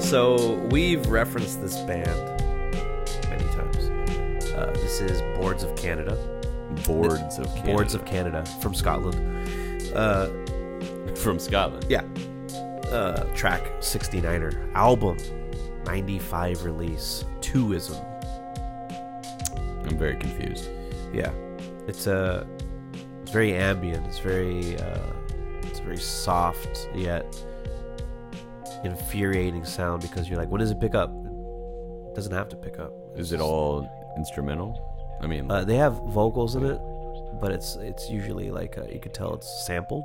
So we've referenced this band many times. Uh, this is Boards of Canada. Boards of Canada. Boards of Canada from Scotland. Uh, From Scotland. yeah. Uh, track sixty-niner. Album ninety-five release. Twoism. I'm very confused. Yeah. It's a. It's very ambient. It's very. Uh, it's very soft yet infuriating sound because you're like, when does it pick up? It doesn't have to pick up. Is it all instrumental? I mean, Uh, they have vocals in it, but it's it's usually like uh, you could tell it's sampled.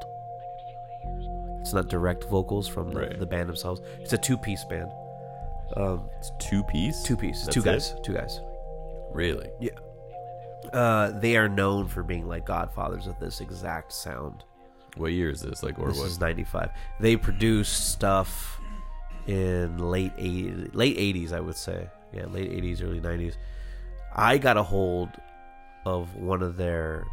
It's not direct vocals from the, Right. the band themselves. It's a two-piece band. Um, it's two piece. two piece, That's two it? guys, two guys. Really? Yeah. Uh, they are known for being like godfathers of this exact sound. What year is this? Like, or This what? is ninety-five. They produced stuff in late eighties, late eighties, I would say. Yeah, late eighties, early nineties. I got a hold of one of their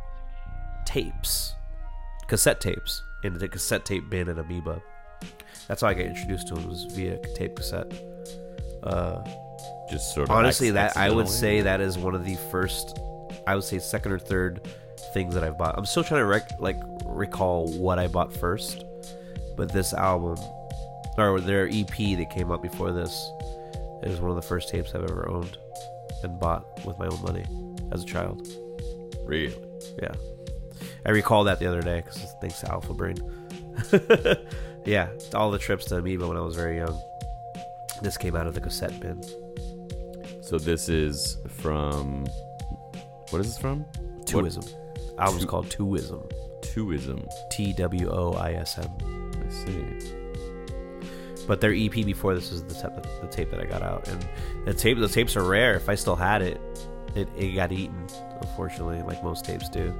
tapes, cassette tapes, in the cassette tape bin at Amoeba. That's how I got introduced to them, was via tape cassette. Uh, Just sort of. honestly, acc- that I would accidentally? say that is one of the first, I would say second or third things that I've bought. I'm still trying to rec- like recall what I bought first, but this album, or their E P that came out before this, is one of the first tapes I've ever owned and bought with my own money as a child. Really? Yeah, I recall that the other day because thanks to Alpha Brain. Yeah, all the trips to Amoeba when I was very young. This came out of the cassette bin. So this is from. What is this from? Twoism. Album's Two- called Twoism. Twoism. T W O I S M. I see. But their E P before this is the tape, the tape that I got out, and the tape, the tapes are rare. If I still had it, it, it got eaten, unfortunately, like most tapes do.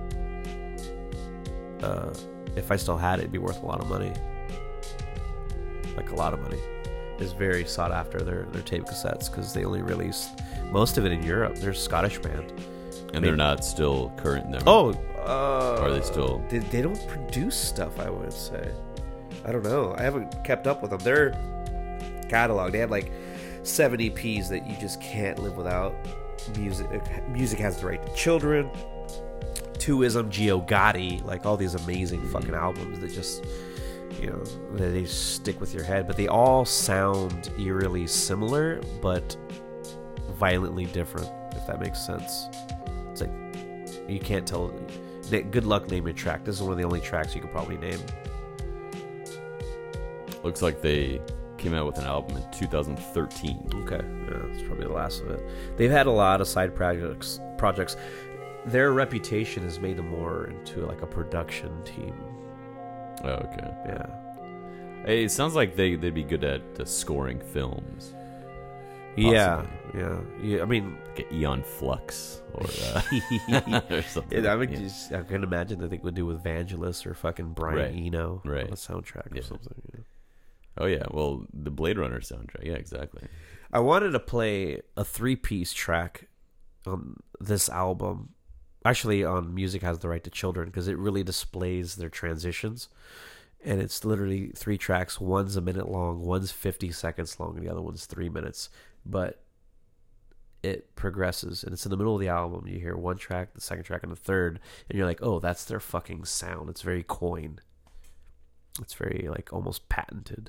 Uh, if I still had it, it'd be worth a lot of money, like a lot of money. It's very sought after, their their tape cassettes, because they only released most of it in Europe. They're a Scottish band. And Maybe- they're not still current then. Oh, uh, Are they still- They, they don't produce stuff, I would say. I don't know. I haven't kept up with them. Their catalog, they have like seven E Ps that you just can't live without. Music, music has the right to children. Twoism, Geo Gotti, like all these amazing fucking albums that just, you know, that they stick with your head. But they all sound eerily similar, but violently different. If that makes sense. It's like you can't tell. Good luck naming a track. This is one of the only tracks you could probably name. Looks like they came out with an album in two thousand thirteen. Okay, yeah, that's probably the last of it. They've had a lot of side projects. Projects. Their reputation has made them more into like a production team. Oh, okay. Yeah. Hey, it sounds like they, they'd be good at uh, scoring films. Yeah, yeah, yeah. I mean, Like Eon Flux or, uh, or something. I, mean Yeah. just, I can imagine that they would do with Vangelis or fucking Brian Right, Eno right. on a soundtrack or Yeah. something. You know? Oh, yeah. Well, the Blade Runner soundtrack. Yeah, exactly. I wanted to play a three-piece track on this album, actually on Music Has the Right to Children, because it really displays their transitions. And it's literally three tracks. One's a minute long, one's fifty seconds long, and the other one's three minutes. But it progresses, and it's in the middle of the album. You hear one track, the second track, and the third, and you're like, oh, that's their fucking sound. It's very coin. It's very, like, almost patented.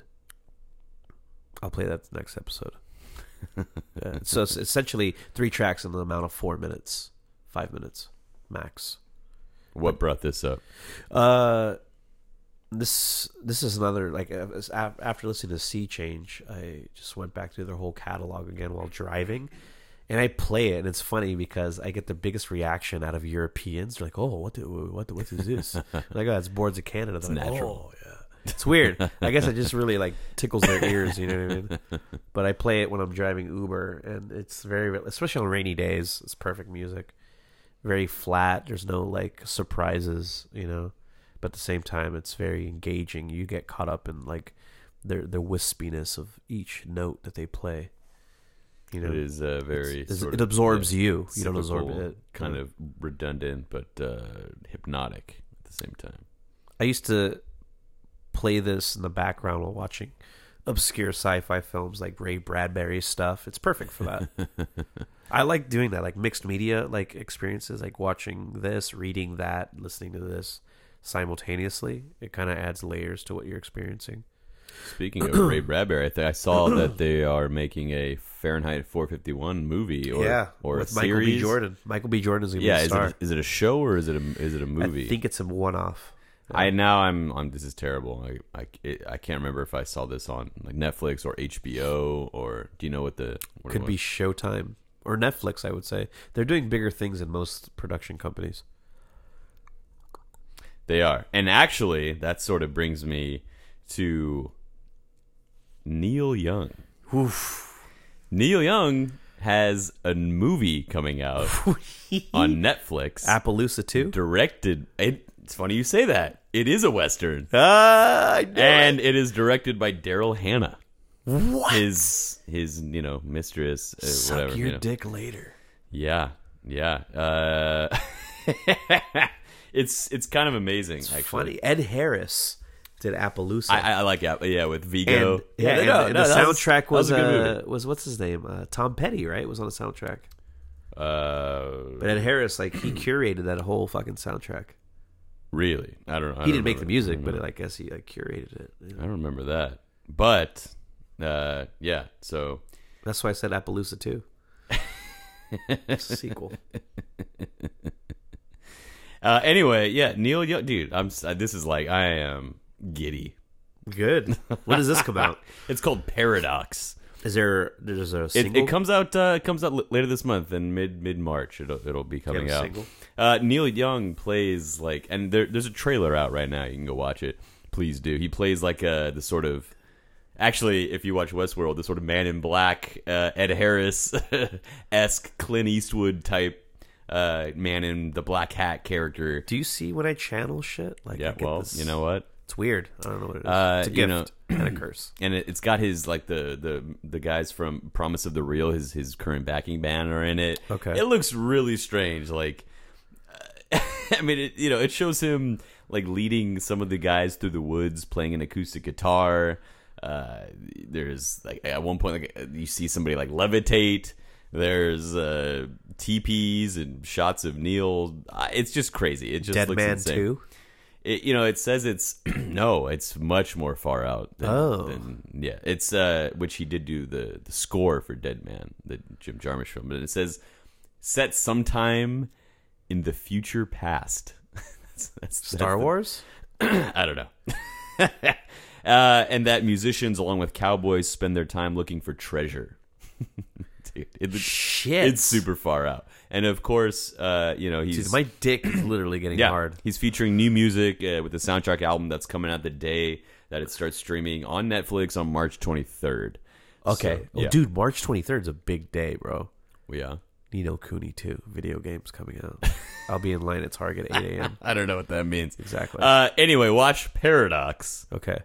I'll play that the next episode. Yeah, so it's essentially three tracks in the amount of four minutes, five minutes max. What brought this up? Uh, this this is another, like, uh, as- af- after listening to Sea Change, I just went back through their whole catalog again while driving, and I play it, and it's funny because I get the biggest reaction out of Europeans. They're like, "Oh, what do, what what is this?" I'm like, "Oh, it's Boards of Canada." They're like, natural. "Oh, yeah." It's weird. I guess it just really like tickles their ears, you know what I mean? But I play it when I'm driving Uber, and it's very, especially on rainy days, it's perfect music. Very flat. There's no like surprises, you know. But at the same time, it's very engaging. You get caught up in like their the wispiness of each note that they play. You know, It is uh, very. It's- sort it of, absorbs uh, you. You don't absorb cyclical, it. Kind Yeah. of redundant, but uh, hypnotic at the same time. I used to play this in the background while watching obscure sci-fi films like Ray Bradbury stuff. It's perfect for that. I like doing that, like mixed media like experiences, like watching this, reading that, listening to this simultaneously. It kind of adds layers to what you're experiencing. Speaking of Ray Bradbury, I, th- I saw that they are making a Fahrenheit four fifty-one movie, or yeah, or with a Michael series. B. Jordan. Michael B. Jordan is going to Yeah, be a is star. it, is it a show or is it a is it a movie? I think it's a one-off. I now I'm, I'm this is terrible. I I, it, I can't remember if I saw this on like Netflix or H B O, or do you know what the what it Could was? be Showtime or Netflix, I would say. They're doing bigger things than most production companies. They are. And actually, that sort of brings me to Neil Young. Oof. Neil Young has a movie coming out on Netflix. Appaloosa two? Directed. It, it's funny you say that. It is a Western. Ah, I know And it. it is directed by Daryl Hannah. What? His, his you know, mistress. Uh, Suck whatever, your you know. dick later. Yeah. Yeah. Uh, it's it's kind of amazing, It's actually. funny. Ed Harris did Appaloosa. I, I like it. Yeah, with Vigo. And, yeah, and, no, and no, the that was- soundtrack that was, a good uh, movie. was what's his name? Uh, Tom Petty, right? Was on the soundtrack. Uh, But Ed Harris, like, he curated that whole fucking soundtrack. really? I don't know. I He don't didn't make the remember. music, I but don't I guess he like curated it. I don't remember that. But uh, yeah. So That's why I said Appaloosa two. Sequel. uh, anyway, yeah, Neil Young, dude. I'm. s- This is like I am giddy. Good. When does this come out? It's called Paradox. Is there there's a It, single? it comes out. Uh, it comes out l- later this month in mid mid March. It'll it'll be coming Get a out. single? Uh, Neil Young plays like, and there, there's a trailer out right now. You can go watch it. Please do. He plays like uh the sort of. Actually, if you watch Westworld, the sort of Man in Black, uh, Ed Harris esque Clint Eastwood type uh, Man in the Black Hat character. Do you see when I channel shit? Like, I Yeah, get well, this- you know what? it's weird. I don't know what it is. Uh, it's a you gift know- and a curse. And it, it's got his like the, the the guys from Promise of the Real, his his current backing band are in it. Okay. It looks really strange. Like, uh, I mean, it, you know, it shows him like leading some of the guys through the woods, playing an acoustic guitar. Uh, there's like at one point, like you see somebody like levitate. There's uh, teepees and shots of Neil. Uh, it's just crazy. It just Dead looks Man insane. two. It, you know, it says it's no, it's much more far out. Than, Oh. than, yeah, it's uh, which he did do the the score for Dead Man, the Jim Jarmusch film, but it says set sometime in the future past. that's, that's, Star that's the- Wars? I don't know. uh, and that musicians, along with cowboys, spend their time looking for treasure. Dude, it, Shit. it's super far out, and of course, uh, you know he's Dude, my dick is literally getting yeah, hard. he's featuring new music uh, with the soundtrack album that's coming out the day that it starts streaming on Netflix on March twenty-third. Okay. So, Oh, yeah. dude, March twenty-third is a big day, bro. Yeah. Nino Cooney two video games coming out. I'll be in line at Target at eight a.m. I don't know what that means. Exactly. Uh, anyway, watch Paradox, Okay.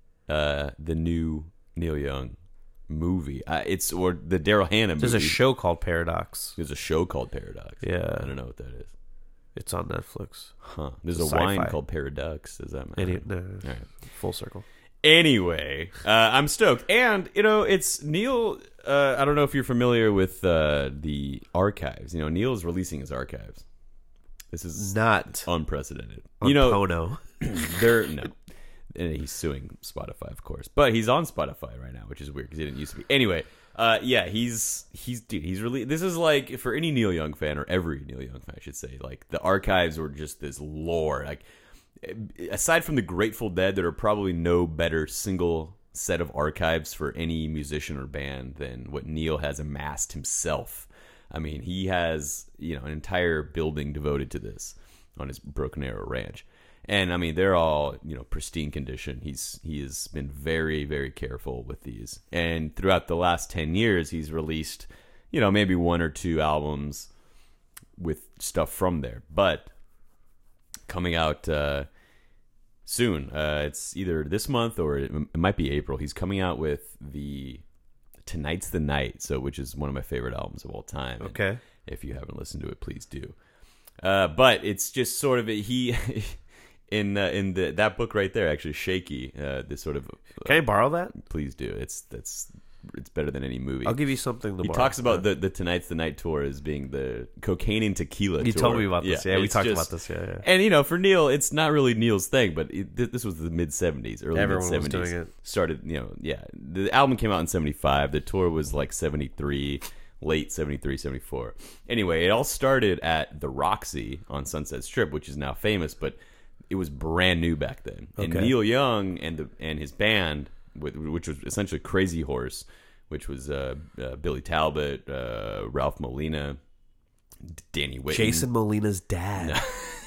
uh, the new Neil Young movie. Uh, it's or the Daryl Hannah movie. There's a show called Paradox. There's a show called Paradox. Yeah. I don't know what that is. It's on Netflix. Huh. There's It's a a wine sci-fi. called Paradox. Does that matter? Any, no, no, All right. full circle. Anyway, uh, I'm stoked, and you know, it's Neil. Uh, I don't know if you're familiar with uh, the archives. You know, Neil is releasing his archives. This is Not unprecedented. on you know, Pono. they're no. And he's suing Spotify, of course, but he's on Spotify right now, which is weird because he didn't used to be. Anyway, uh, yeah, he's he's dude. He's really. This is like for any Neil Young fan or every Neil Young fan, I should say. Like the archives were just this lore. Like aside from the Grateful Dead, there are probably no better single set of archives for any musician or band than what Neil has amassed himself. I mean, he has you know an entire building devoted to this on his Broken Arrow Ranch. And I mean, they're all you know pristine condition. He's he has been very very careful with these, and throughout the last ten years, he's released you know maybe one or two albums with stuff from there. But coming out uh, soon, uh, it's either this month or it, it might be April. He's coming out with the Tonight's the Night, so which is one of my favorite albums of all time. And Okay. if you haven't listened to it, please do. Uh, but it's just sort of a, he. in uh, in the that book right there, actually, Shaky. Uh, this sort of. Can I borrow that? Please do. It's that's it's better than any movie. I'll give you something to He borrow. talks about the, the Tonight's the Night tour as being the cocaine and tequila You tour. told me about this. Yeah, we it's talked just- about this. Yeah, yeah. And, you know, for Neil, it's not really Neil's thing, but it, th- this was the mid-seventies, early Everyone was mid-seventies. doing it. Started, you know, yeah. The album came out in seventy-five. The tour was like seventy-three, late seventy-three, seventy-four. Anyway, it all started at the Roxy on Sunset Strip, which is now famous, but it was brand new back then. And Okay. Neil Young and the and his band, with- which was essentially Crazy Horse, which was uh, uh, Billy Talbot, uh, Ralph Molina, D- Danny Whitten. Jason Molina's dad.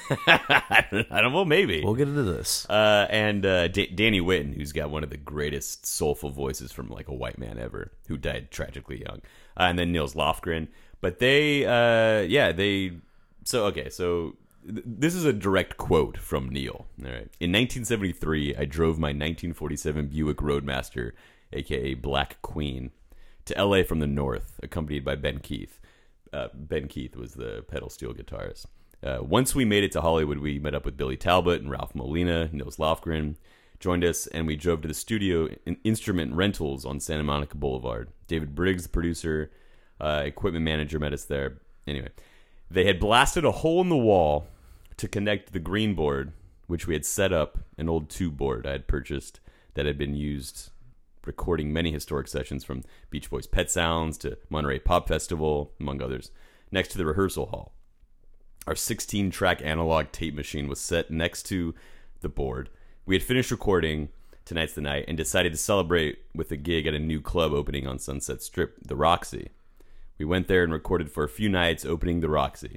I don't I don't know, maybe. We'll get into this. Uh, and uh, D- Danny Whitten, who's got one of the greatest soulful voices from like a white man ever, who died tragically young. Uh, and then Nils Lofgren. But they, uh, yeah, they. So okay, so th- this is a direct quote from Neil. All right, in nineteen seventy-three, I drove my nineteen forty-seven Buick Roadmaster, aka Black Queen, to L A from the north, accompanied by Ben Keith. Uh, Ben Keith was the pedal steel guitarist. Uh, once we made it to Hollywood, we met up with Billy Talbot and Ralph Molina. Nils Lofgren joined us, and we drove to the studio in Instrument Rentals on Santa Monica Boulevard. David Briggs, the producer, uh, equipment manager, met us there. Anyway, they had blasted a hole in the wall to connect the green board, which we had set up, an old tube board I had purchased that had been used recording many historic sessions from Beach Boys' Pet Sounds to Monterey Pop Festival, among others, next to the rehearsal hall. Our sixteen-track analog tape machine was set next to the board. We had finished recording Tonight's the Night and decided to celebrate with a gig at a new club opening on Sunset Strip, the Roxy. We went there and recorded for a few nights opening the Roxy.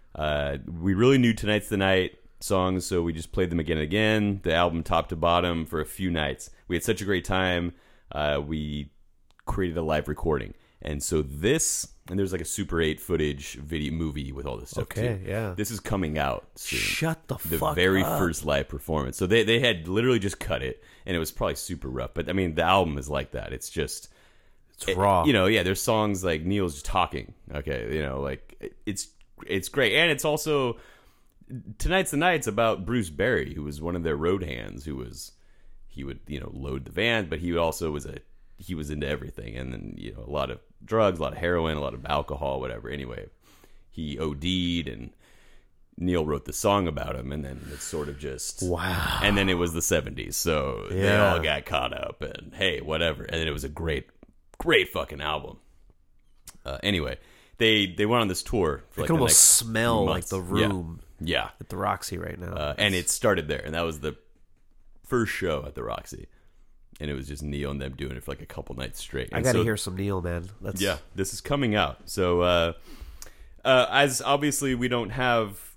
Uh, we really knew Tonight's the Night songs, so we just played them again and again, the album top to bottom for a few nights. We had such a great time, uh, we created a live recording. And so this, and there's like a Super eight footage video movie with all this stuff Okay, too. yeah. This is coming out soon. Shut the, The fuck very up. first live performance. So they, they had literally just cut it, and it was probably super rough. But I mean, the album is like that. It's just... It's raw. You know, yeah, there's songs like Neil's just talking. Okay, you know, like it's it's great. And it's also Tonight's the Night's about Bruce Berry, who was one of their road hands, who was he would, you know, load the van, but he also was a he was into everything, and then, you know, a lot of drugs, a lot of heroin, a lot of alcohol, whatever. Anyway, he O D'd, and Neil wrote the song about him, and then it's sort of just Wow. And then it was the seventies, so they Yeah. all got caught up, and hey, whatever. And then it was a great, great fucking album. Uh, anyway, they they went on this tour for I like can the almost next smell few like months. the Yeah. room Yeah, at the Roxy right now. uh, and it started there, and that was the first show at the Roxy, and it was just Neil and them doing it for like a couple nights straight. I And got to so- hear some Neil, man. That's Yeah, this is coming out. So, uh, uh, as obviously we don't have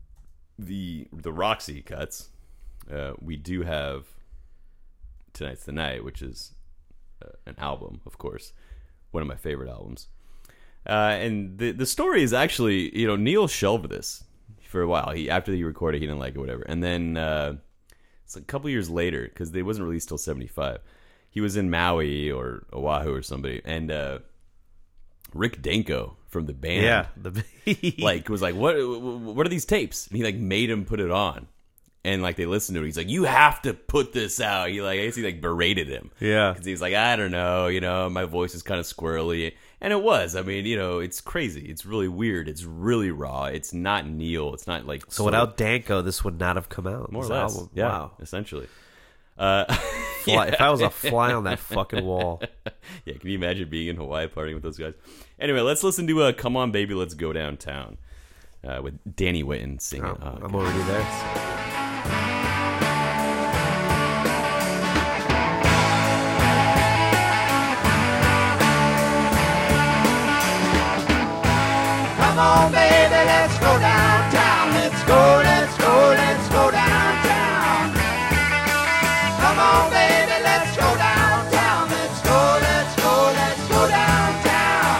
the the Roxy cuts, uh, we do have Tonight's the Night, which is uh, an album, of course, one of my favorite albums. Uh, and the the story is actually, you know, Neil shelved this for a while. He after he recorded, he didn't like it, whatever. And then uh, it's a couple years later, because they wasn't released till seventy-five. He was in Maui or Oahu or somebody, and uh, Rick Danko from the band, Yeah. The, like was like, "What? What are these tapes?" And he like made him put it on, and like they listened to it. He's like, "You have to put this out." He like, I guess he like berated him, Yeah. because he was like, "I don't know, you know, my voice is kind of squirrely," and it was. I mean, you know, it's crazy. It's really weird. It's really raw. It's not Neil. It's not like so without Danko, this would not have come out. more or this less, album. yeah, Wow. essentially. Uh, Fly, If I was a fly on that fucking wall. Yeah, can you imagine being in Hawaii partying with those guys? Anyway, let's listen to uh, "Come On Baby, Let's Go Downtown" uh, with Danny Whitten singing. Oh, Oh, I'm God. already there. Come on, baby, let's go downtown. Let's go, let's go, let's go downtown. Come on, baby, let's go downtown. Let's go, let's go, let's go downtown.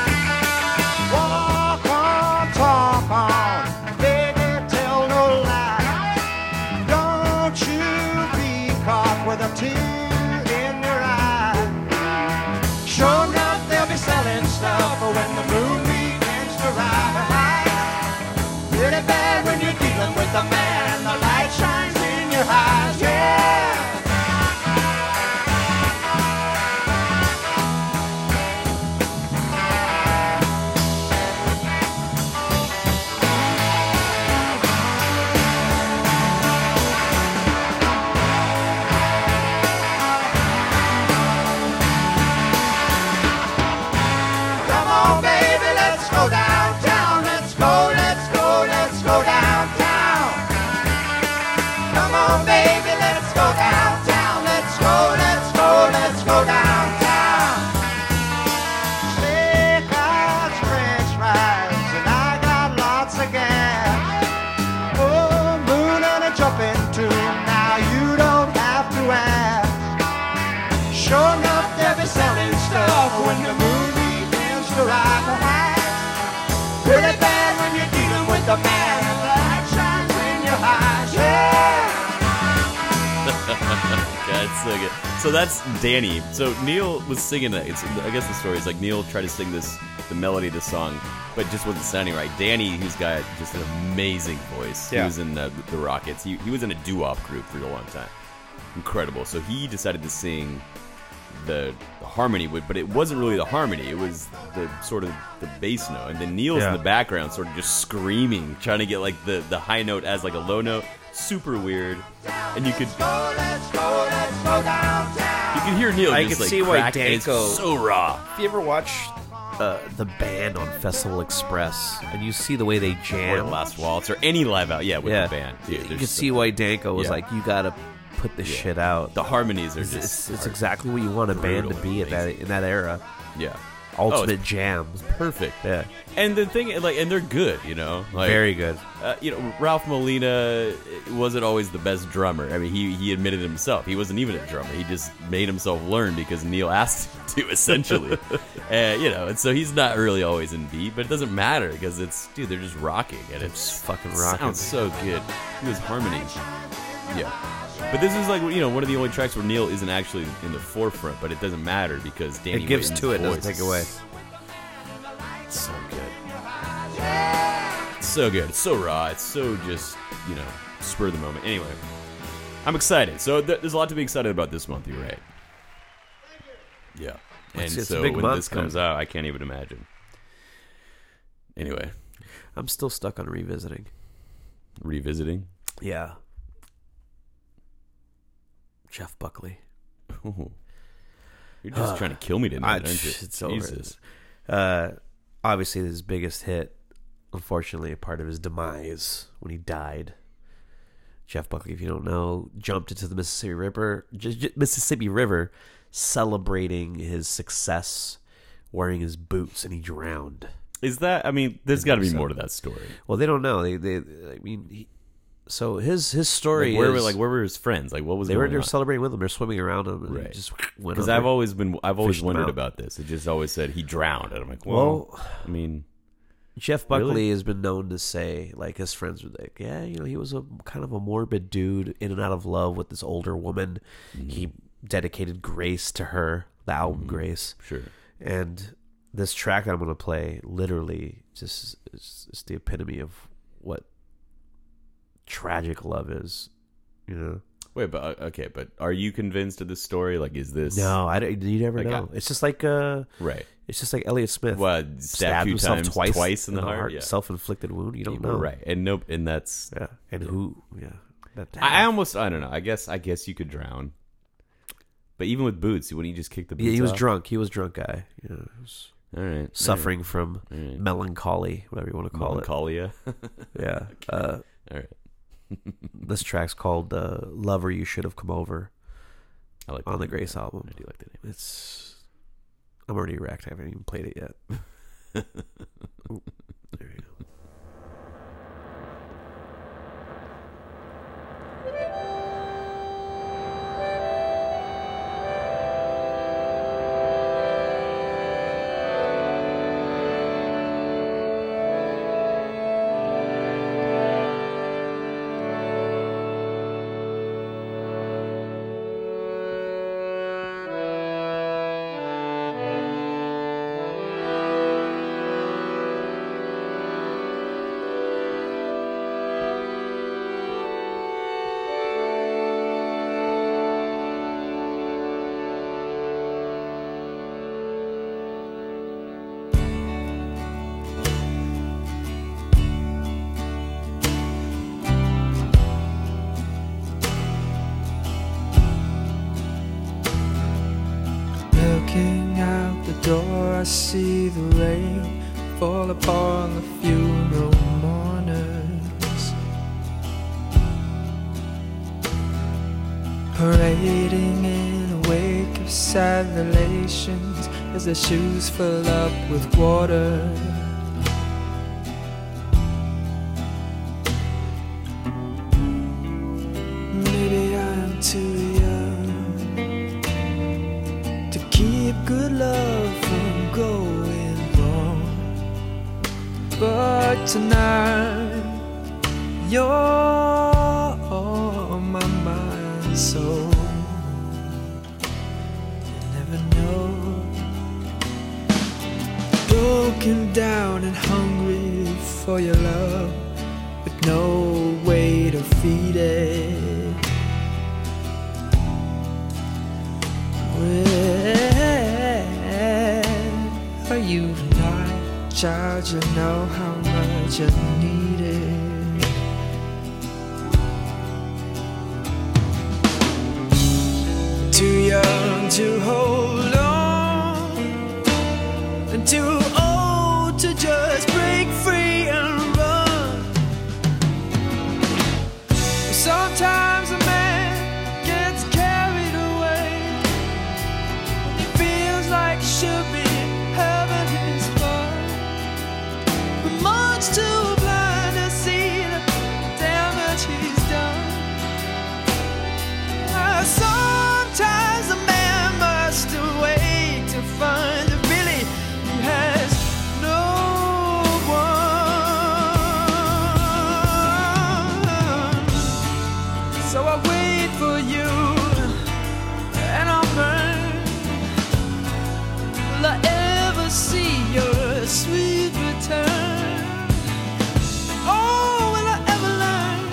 Walk on, talk on, baby, tell no lie. Don't you be caught with a tear in your eye. Sure enough, they'll be selling stuff when the moon begins to rise. Pretty bad when you're dealing with a man and the light shines Come on, baby, let's go downtown. Let's go, let's go, let's go downtown. Steakhouse, French fries, and I got lots of gas. Oh, moon and a jumping tune. Now you don't have to ask. Sure enough, they'll be selling stuff when the movie begins to ride the high. Really bad when you're dealing with a man and the light shines in your eyes. Yeah. God, it's so good. So that's Danny. So Neil was singing it. It's, I guess the story is like Neil tried to sing this, the melody of the song, but just wasn't sounding right. Danny, who's got just an amazing voice, Yeah. he was in uh, the Rockets. He, he was in a doo-wop group for a long time. Incredible. So he decided to sing the, the harmony, with, but it wasn't really the harmony. It was the sort of the bass note, and then Neil's Yeah. in the background, sort of just screaming, trying to get like the, the high note as like a low note. Super weird, and you could Go, let's go, let's go downtown. you can hear Neil. I just, can like, see why crack, and it's Danko- so raw. Have you ever watched uh, the band on Festival Express and you see the way they Or jam? Last Waltz or any live out, yeah, with yeah, the band. Dude, you there's can so- see why Danko was Yeah. like, "You gotta put this shit out." the harmonies are It's, just it's, it's exactly what you want a band to brutal be at that in that era. yeah, Ultimate Oh, jam. it's perfect. Yeah, And the thing, like, and they're good, you know, like, very good. Uh, you know, Ralph Molina wasn't always the best drummer. I mean, he he admitted himself he wasn't even a drummer. He just made himself learn because Neil asked him to, essentially. And you know, and so he's not really always in beat, but it doesn't matter because it's dude, they're just rocking and it's fucking it rocking. Sounds so good. Those harmonies, yeah. But this is like you know one of the only tracks where Neil isn't actually in the forefront, but it doesn't matter because Danny It gives Whitten's to it, doesn't voice take away. is- It's so good. It's so good. It's so raw. It's so just, you know, spur of the moment. Anyway, I'm excited. So th- there's a lot to be excited about this month. You're right. Yeah. And It's- it's a so big when month, this comes man. out, I can't even imagine. Anyway, I'm still stuck on revisiting. revisiting. Yeah, Jeff Buckley. You're just trying to kill me tonight, I- aren't you? it's over. Jesus. Uh, obviously, his biggest hit, unfortunately, a part of his demise when he died. Jeff Buckley, if you don't know, jumped into the Mississippi River, j- j- Mississippi River, celebrating his success, wearing his boots, and he drowned. Is that, I mean, there's got to be so. more to that story. Well, they don't know. They, they, I mean, he, so his his story Like, where, is were, like, where were his friends? Like, what was they were going they were on? celebrating with him. They're swimming around him, and Right. he just went. Because over. I've always been, I've always Fished him wondered out. about this. It just always said he drowned, and I'm like, well, Well, I mean, Jeff Buckley Really? has been known to say, like, his friends were like, yeah, you know, he was a kind of a morbid dude in and out of love with this older woman. Mm-hmm. He dedicated Grace to her, the album Grace. sure. And this track that I'm going to play literally just is, is the epitome of what tragic love is, you know? Wait, but uh, okay, but are you convinced of this story? Like, is this No, I don't, you never Like, know. I- it's just like, uh, right? it's just like Elliot Smith. What, stabbed stabbed two himself times, twice, twice in the heart? Yeah. Self-inflicted wound. You don't You were know. right, and nope, and that's. Yeah. And who, yeah. That, I, I almost, I don't know. I guess, I guess you could drown, but even with boots, wouldn't you just kick the boots? Yeah, he was off? drunk. He was drunk guy. You know, he was All right, suffering from All right. melancholy, whatever you want to call melancholia. it. Yeah. Uh, All right, this track's called uh, "Lover You Should Have Come Over" I like on the that. Grace album. I do like that name. It's I'm already wrecked. I haven't even played it yet. Ooh, there you go. Looking out the door, I see the rain fall upon the funeral mourners. parading in a wake of sad relations as their shoes fill up with water. Maybe I'm too young to keep good love from going wrong, but tonight you're my mind and soul. You never know. Broken down and hungry for your love, with no way to feed it. Where are you tonight, child? You know how much I need it. Too young to hold on, and too old to just break free and run. Sometimes a man gets carried away, he feels like he should be having his fun, but much too blind to see the damage he's done. I saw Sometimes a man must wait to find that really he has no one. So I wait for you, and I'll burn. Will I ever see your sweet return? Oh, will I ever learn?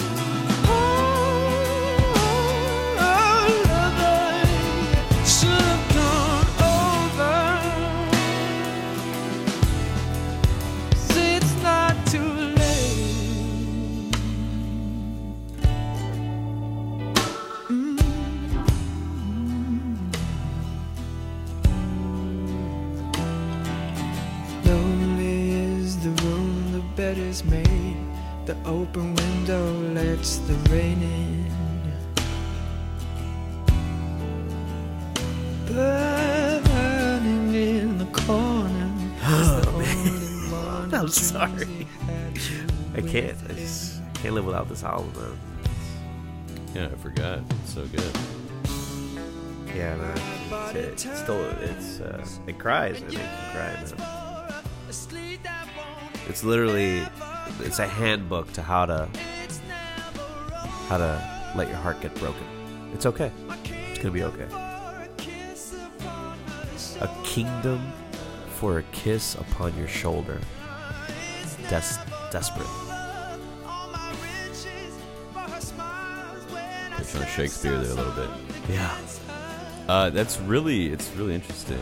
Is made, the open window lets the rain in. Burning in the corner. Oh, man. I'm sorry. I can't. I just can't live without this album, man. Yeah, I forgot. It's so good. Yeah, man. It's, it's still, it's, uh, it cries. It makes you cry, man. It's literally, it's a handbook to how to, how to let your heart get broken. It's okay. It's gonna be okay. A kingdom for a kiss upon your shoulder. Des- desperate. Touching on Shakespeare there a little bit. Yeah. Uh, that's really, it's really interesting.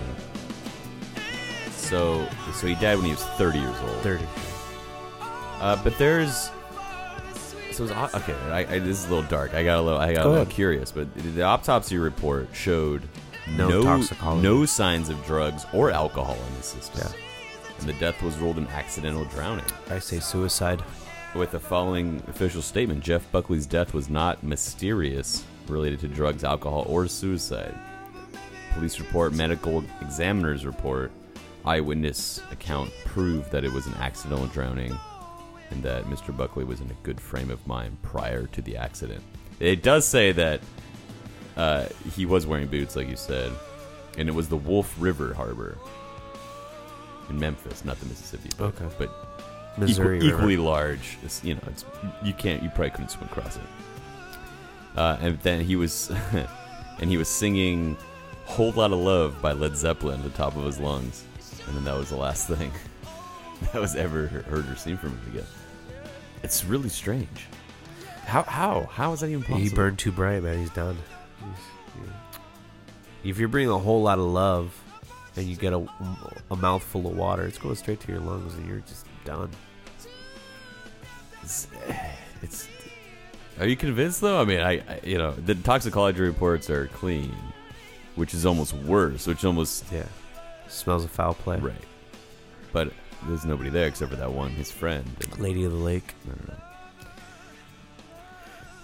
So, so he died when he was thirty years old. thirty. Uh, but there's, so it was, okay. I, I, this is a little dark. I got a little, I got Go a little ahead. curious. But the autopsy report showed No no, toxicology. no signs of drugs or alcohol in the system, Yeah. and the death was ruled an accidental drowning. I say suicide. With the following official statement, Jeff Buckley's death was not mysterious, related to drugs, alcohol, or suicide. Police report, medical examiner's report, eyewitness account proved that it was an accidental drowning and that Mister Buckley was in a good frame of mind prior to the accident. It does say that uh, he was wearing boots, like you said, and it was the Wolf River Harbor in Memphis, not the Mississippi. But, Okay. but Missouri equal, River. equally large. It's, you know, it's you can't, you probably couldn't swim across it. Uh, and then he was, and he was singing "Whole Lot of Love" by Led Zeppelin at the top of his lungs, and then that was the last thing that was ever heard or seen from him again. It's really strange. How how how is that even possible? He burned too bright, man. He's done. He's, yeah. If you're bringing a whole lot of love and you get a, a mouthful of water, it's going straight to your lungs and you're just done. It's, it's. Are you convinced though? I mean, I, I you know the toxicology reports are clean, which is almost worse. Which almost Yeah. Smells of foul play. right, but there's nobody there except for that one, his friend. And, Lady of the Lake. I don't know.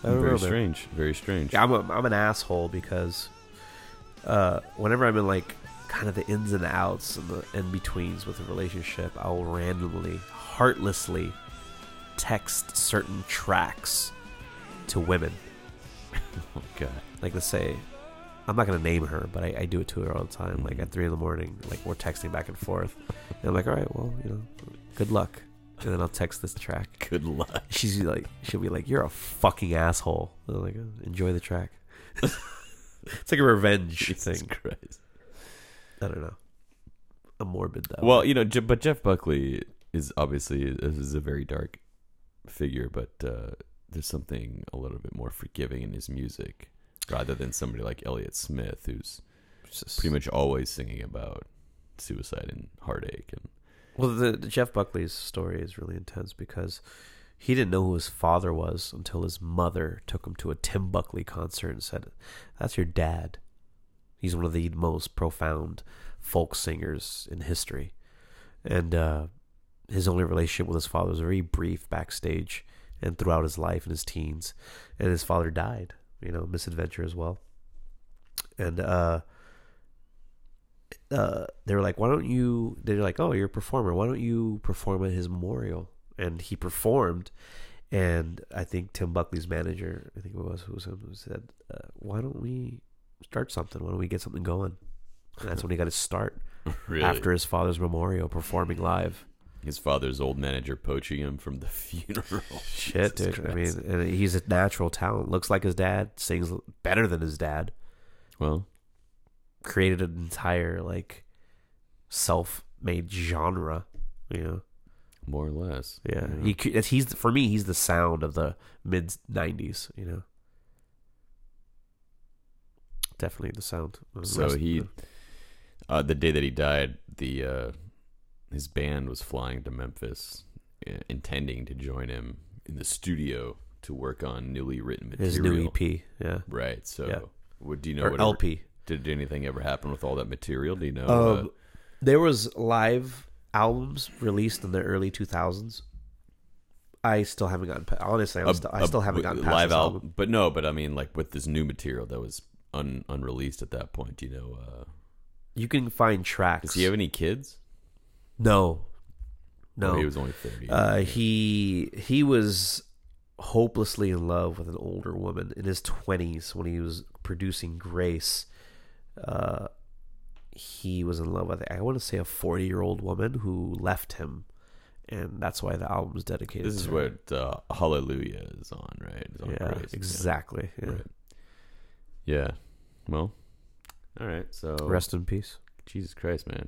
I don't Very know, man. strange. Very strange. Yeah, I'm a, I'm an asshole because uh, whenever I'm in like kind of the ins and outs and the in betweens with a relationship, I'll randomly, heartlessly text certain tracks to women. Oh, God. Like, let's say, I'm not gonna name her, but I, I do it to her all the time. Like at three in the morning, like we're texting back and forth, and I'm like, all right, well, you know, good luck. And then I'll text this track. Good luck. She's like, she'll be like, "You're a fucking asshole." And I'm like, oh, enjoy the track. It's like a revenge Jesus thing. Christ. I don't know. I'm morbid though. Well, you know, Je- but Jeff Buckley is obviously is a very dark figure, but uh, there's something a little bit more forgiving in his music, rather than somebody like Elliott Smith, who's just, pretty much always singing about suicide and heartache. And well, the, the Jeff Buckley's story is really intense because he didn't know who his father was until his mother took him to a Tim Buckley concert and said, "That's your dad. He's one of the most profound folk singers in history." And uh, his only relationship with his father was very brief backstage and throughout his life in his teens. And his father died, you know, misadventure as well. And uh, uh, they were like, why don't you, they're like, oh, you're a performer. Why don't you perform at his memorial? And he performed. And I think Tim Buckley's manager, I think it was, who was him, who said, uh, why don't we start something? Why don't we get something going? And that's when he got his start. really, After his father's memorial, performing live. his father's old manager poaching him from the funeral. Shit, Jesus dude. I Christ. mean, and he's a natural talent. Looks like his dad. Sings better than his dad. well, Created an entire like self-made genre. You know. more or less. Yeah. He c- he's for me. He's the sound of the mid nineties. You know. Definitely the sound. of the So rest- he, uh, the day that he died, the uh, his band was flying to Memphis, uh, intending to join him in the studio to work on newly written material. his new E P. Yeah. Right. So, Yeah. what do you know? Or whatever- L P. Did anything ever happen with all that material? Do you know? Um, there was live albums released in the early two thousands. I still haven't gotten. Pa- honestly, I'm uh, still, I a- still haven't a gotten past live this album. album. But no, but I mean, like with this new material that was un- unreleased at that point. Do you know? Uh, You can find tracks. does he have any kids? No, no. Oh, he was only thirty. Uh, he he was hopelessly in love with an older woman in his twenties when he was producing Grace. Uh, he was in love with, I want to say, a forty-year-old woman who left him, and that's why the album is dedicated. This is to her. what uh, Hallelujah is on, right? It's on Yeah, Grace. Yeah. exactly. Yeah. Right. Yeah. Well, all right. So Rest in peace. Jesus Christ, man.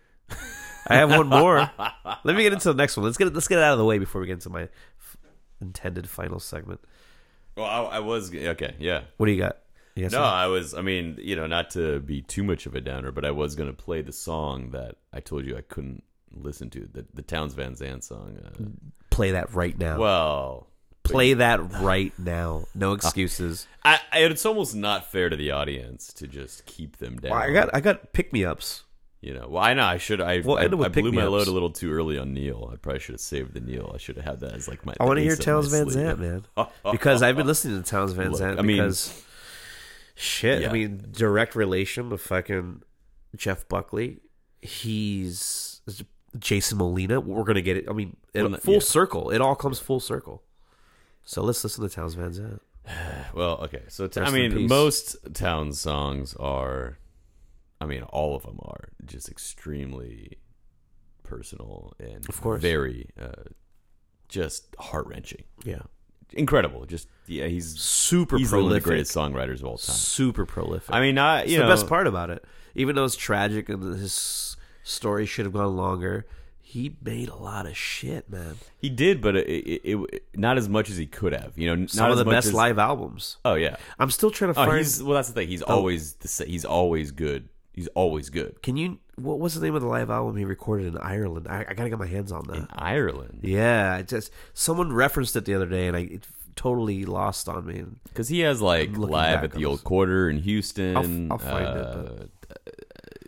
I have one more. Let me get into the next one. Let's get it, let's get it out of the way before we get into my f- intended final segment. Well, I, I was okay. Yeah. What do you got? You got No, something? I was. I mean, you know, not to be too much of a downer, but I was going to play the song that I told you I couldn't listen to, the the Towns Van Zandt song. Uh, Play that right now. well, Play that right now. No excuses. I, I, it's almost not fair to the audience to just keep them down. Well, I got I got pick me ups. You know, well, I know I should. I, We'll I, end it with I blew my pick-me-ups. load a little too early on Neil. I probably should have saved the Neil. I should have had that as like my. I want to the hear ace up my Towns Van sleeve. Zandt, man, because I've been listening to Towns Van Look, Zandt. I mean- because shit, Yeah. I mean, direct relation with fucking Jeff Buckley. He's Jason Molina. We're gonna get it. I mean, it, Well, no- full yeah. circle. It all comes full circle. So let's listen to Towns Van Zandt. Well, okay. So t- I Rest in mean, peace. most Towns songs are, I mean, all of them are just extremely personal and Of course. very, uh, just heart wrenching. Yeah, Incredible. Just yeah, he's super easily one of the prolific. greatest songwriters of all time. Super prolific. I mean, not It's you the know, best part about it. Even though it's tragic and his story should have gone longer, he made a lot of shit, man. he did, but it, it, it not as much as he could have. You know, Some not of as the much best as, live albums. Oh yeah. I'm still trying to Oh, find. he's well. That's the thing. He's always the sa- he's always good. He's always good Can you? What was the name of the live album he recorded in Ireland? I, I gotta get my hands on that. in Ireland Yeah, I just someone referenced it the other day, and I it totally lost on me. because he has like I'm looking live back at on the Old this. Quarter in Houston. I'll- I'll find it, uh,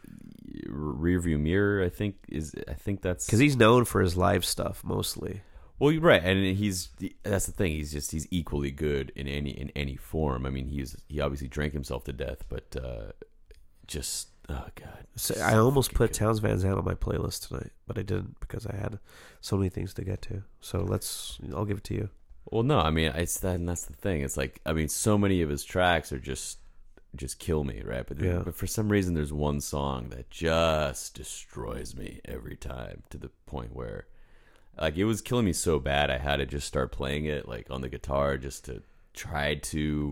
Rearview Mirror, I think is I think that's Because he's known for his live stuff mostly. Well, you're right, and he's that's the thing. He's just he's equally good in any in any form. I mean, he's he obviously drank himself to death, but uh, just oh god. So I almost put Townes Van Zandt on my playlist tonight, but I didn't because I had so many things to get to. So let's. I'll give it to you. Well, no, I mean, it's that, and that's the thing. It's like I mean, so many of his tracks are just just kill me, right? But Yeah. but for some reason, there's one song that just destroys me every time to the point where. Like, it was killing me so bad, I had to just start playing it, like, on the guitar just to try to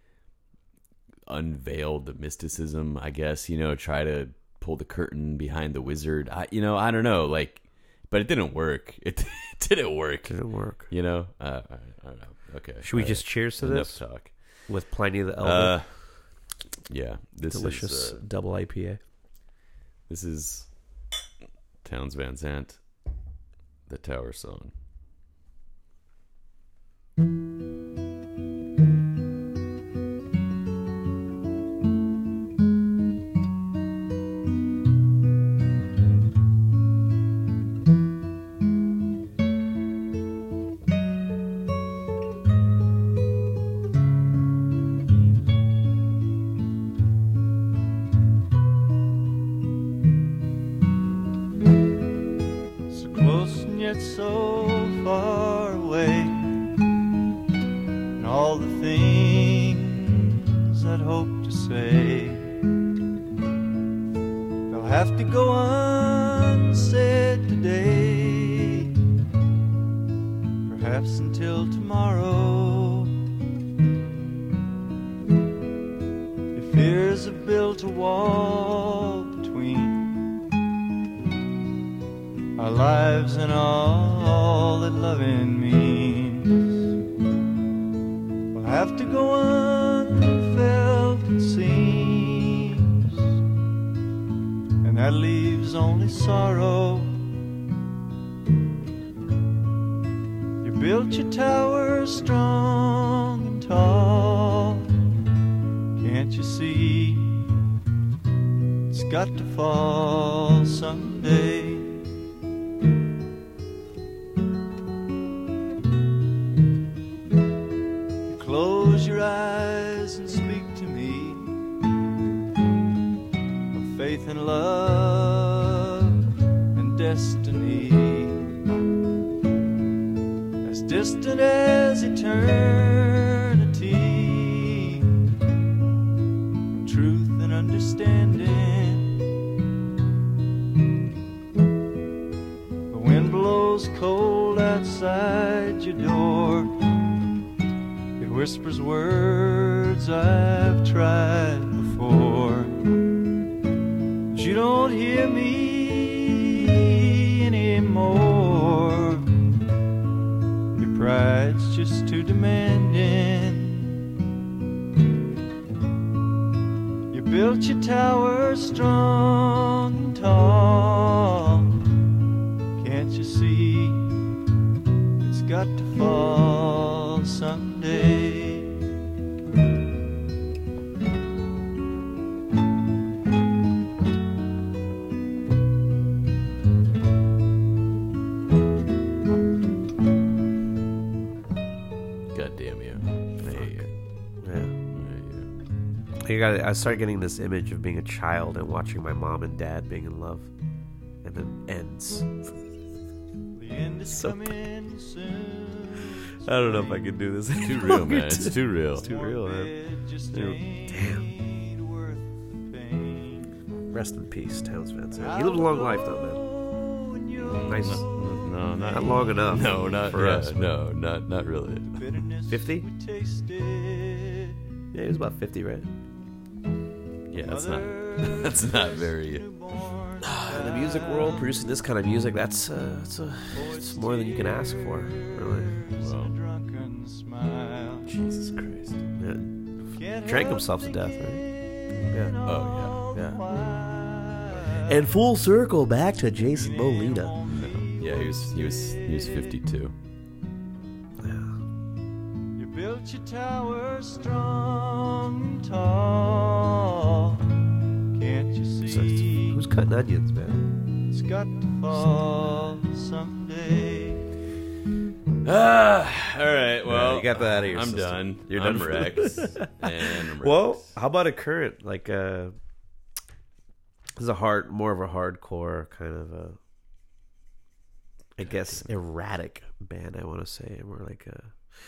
unveil the mysticism, I guess, you know, try to pull the curtain behind the wizard. I, you know, I don't know, like, but it didn't work. It, it didn't work. Didn't work. You know? Uh, I, I don't know. Okay. Should we All just right. cheers to Enough this? talk. With Pliny the Elder. Uh, yeah. This Delicious is, uh, double I P A. this is Townes Van Zandt. The Tower Song. So close and yet so far away, and all the things I'd hope to say, they'll have to go unsaid today, perhaps until tomorrow. Your fears have built a wall between our lives and all that loving means. We'll have to go unfelt, it seems, and that leaves only sorrow. You built your tower strong and tall. Can't you see it's got to fall someday? Close your eyes and speak to me of faith and love and destiny, as distant as eternity, from truth and understanding. The wind blows cold outside your door, whispers words I've tried before, but you don't hear me anymore. Your pride's just too demanding. You built your tower strong and tall. Can't you see it's got to fall someday? God damn you. I hate you. Yeah. I hate you. I, got, I started getting this image of being a child and watching my mom and dad being in love. And then ends. The end is So coming soon. I don't know if I can do this. Too real, man. It's too real. It's too real, man. It just Damn. ain't worth the pain. Rest in peace, Townes Van Zandt. He lived a long life, though, man. Nice. No, not, Not long enough. No, not for yeah, us. No, not not really. fifty? We tasted. Yeah, he was about fifty, right? Yeah, that's not that's not very. In the music world, producing this kind of music, that's uh, it's, a, it's more than you can ask for, really. Well, Drunken smile. Jesus Christ. Yeah. Drank himself to death, right? Yeah. Oh Yeah. And full circle back to Jason Molina. yeah. Yeah, he was he was he was fifty-two. You built your tower strong and tall. Can't you see? So it's- who's cutting onions, man? It's got to fall someday. Ah, all right. Well, you got that out of your I'm system. done. You're I'm done for Rex. and I'm Well, Rex. how about a current? Like, uh, this is a hard, more of a hardcore kind of a, I guess, erratic band. I want to say more like a.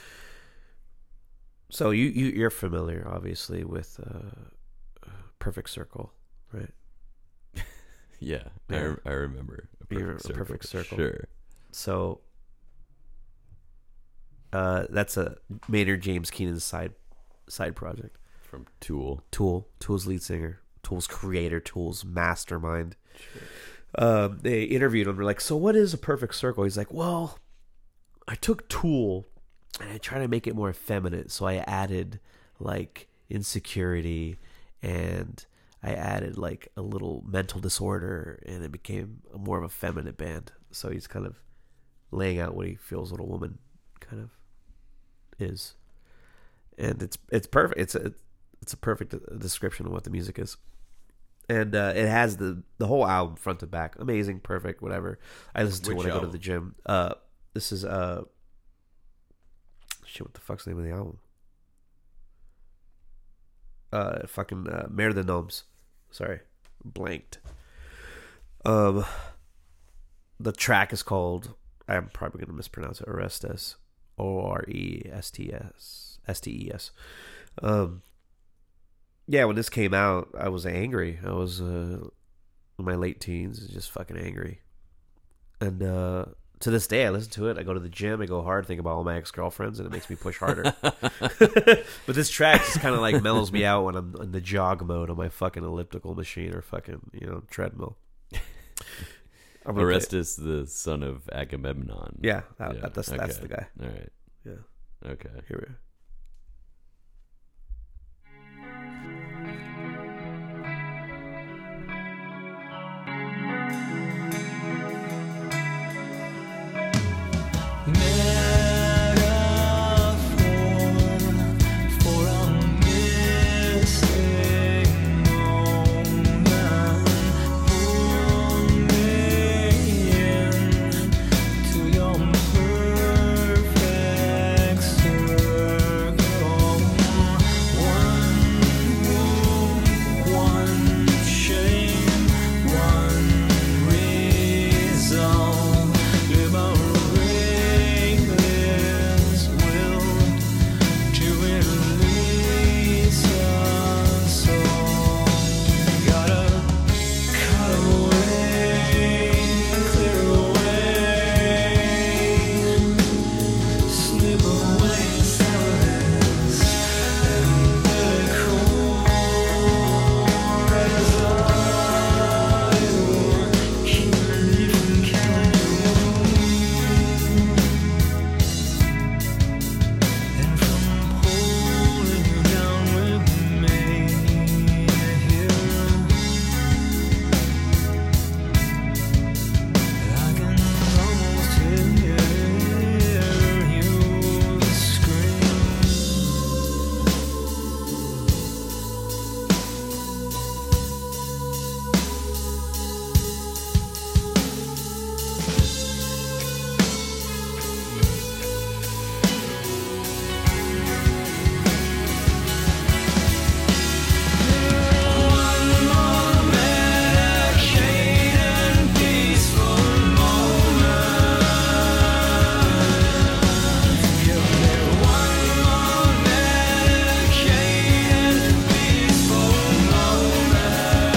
So you you you're familiar, obviously, with uh, Perfect Circle, right? yeah, I, Yeah. re- I remember. A You're perfect, a circle. perfect circle. Sure. So, uh, that's a Maynard James Keenan's side side project. From Tool. Tool, Tool's lead singer, Tool's creator, Tool's mastermind. Um, they interviewed him. They're like, "So, what is a perfect circle?" He's like, "Well, I took Tool and I tried to make it more effeminate. So I added like insecurity and I added like a little mental disorder, and it became a more of a feminine band." So he's kind of laying out what he feels what a woman kind of is, and it's it's perfect. It's a it's a perfect description of what the music is, and uh, it has the the whole album front to back, amazing, perfect, whatever. I listen to it Which when I go to album? the gym. Uh, this is uh, shit. What the fuck's the name of the album? Uh, fucking uh, Mare the Gnomes. Sorry, blanked. Um, the track is called. I'm probably gonna mispronounce it. Orestes, O R E S T S S T E S. Um, yeah, when this came out, I was angry. I was uh, in my late teens, just fucking angry. And uh, to this day, I listen to it. I go to the gym. I go hard, think about all my ex girlfriends, and it makes me push harder. But this track just kind of like mellows me out when I'm in the jog mode on my fucking elliptical machine or fucking you know treadmill. I'm gonna play it. Orestes, the son of Agamemnon. Yeah, that, Yeah, that- that's that's okay. the guy. All right. Yeah, Okay. here we are. For a missing moment, pull me into your perfect circle. One wound, one shame, one reason. Liberate this will to release us all. Gotta cut away, clear away, snip away silence and the chorus. I will keep living, and from pulling you down with me here, I can almost hear you scream. One more medicated peaceful moment. Give me one more medicated peaceful moment.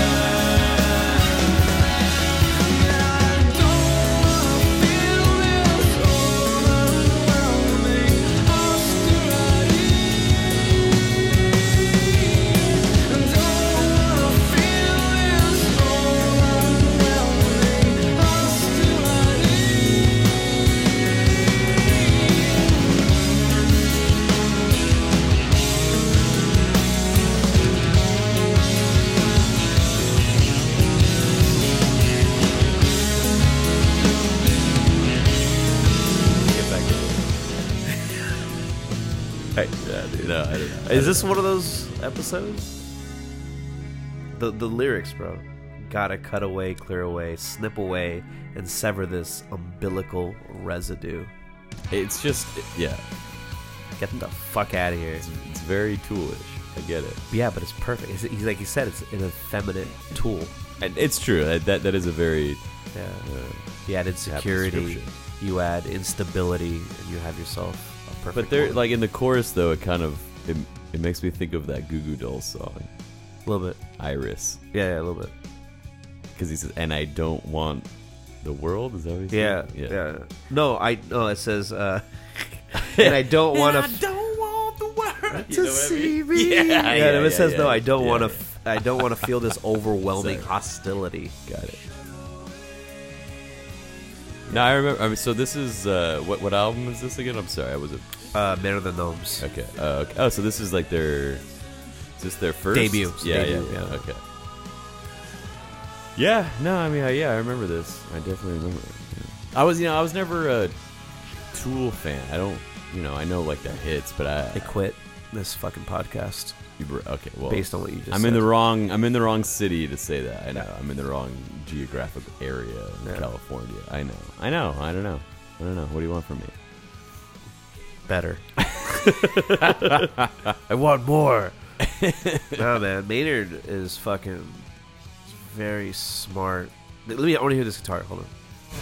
I don't wanna feel this overwhelming hostility. I don't wanna feel this overwhelming Get back to Hey, Yeah, dude. No, I don't know. is this one of those episodes? The the lyrics, bro. Gotta cut away, clear away, snip away, and sever this umbilical residue. It's just yeah, Get the fuck out of here. it's, it's very toolish. I get it. Yeah, but it's perfect. It's, he's like you said, it's an effeminate tool. And it's true. That that, that is a very Yeah. uh, You added apt security. description. You add instability, and you have yourself a perfect. But there, woman. like in the chorus though, it kind of it, it makes me think of that Goo Goo Dolls song, a little bit. Iris, Yeah, yeah, a little bit. because he says, "And I don't want the world." Is that what he Yeah, said? yeah. No, I no. It says, uh, and I don't want to. don't want the world to see me. Yeah, Yeah, yeah, it says yeah, no. yeah. I don't Yeah, want to. yeah. F- I don't want to feel this overwhelming Sorry. hostility. Got it. No, I remember. I mean, so this is uh, what what album is this again? I'm sorry, I was a, Uh, Man of the Gnomes. okay. Uh, okay. Oh, so this is like their is this their first Debut. Yeah, Debut, yeah, yeah, yeah. Okay. Yeah. No, I mean, I, yeah, I remember this. I definitely remember it. Yeah. I was, you know, I was never a Tool fan. I don't, you know, I know like the hits, but I. I quit this fucking podcast You were, okay, well, based on what you just I'm said. in the wrong. I'm in the wrong city to say that. I know. I'm in the wrong geographic area in Yeah. California. I know. I know. I don't know. I don't know. What do you want from me? better. I want more. No, man. Maynard is fucking very smart. Let me. I want to hear this guitar. Hold on.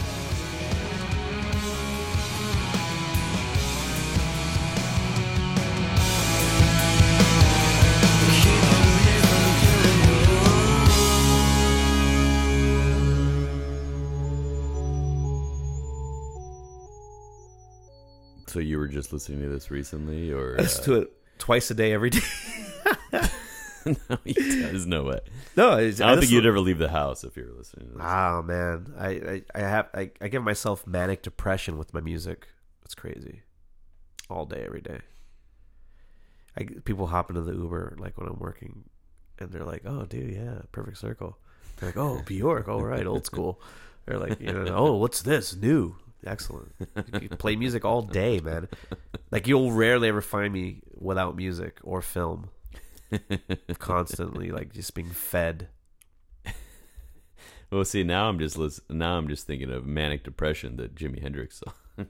So you were just listening to this recently, or I listen to it twice a day, every day. no, he does no way. No, it's, I don't think listen- you'd ever leave the house if you were listening to this. Oh man, I, I, I have I, I give myself manic depression with my music. It's crazy, all day, every day. I people hop into the Uber like when I'm working, and they're like, "Oh, dude, yeah, Perfect Circle." They're like, "Oh, Bjork, all right, old school." They're like, "You know, oh, what's this new? Excellent." You play music all day, man. Like you'll rarely ever find me without music or film. Constantly, like just being fed. Well, see, now I'm just lis- now I'm just thinking of Manic Depression, the Jimi Hendrix song.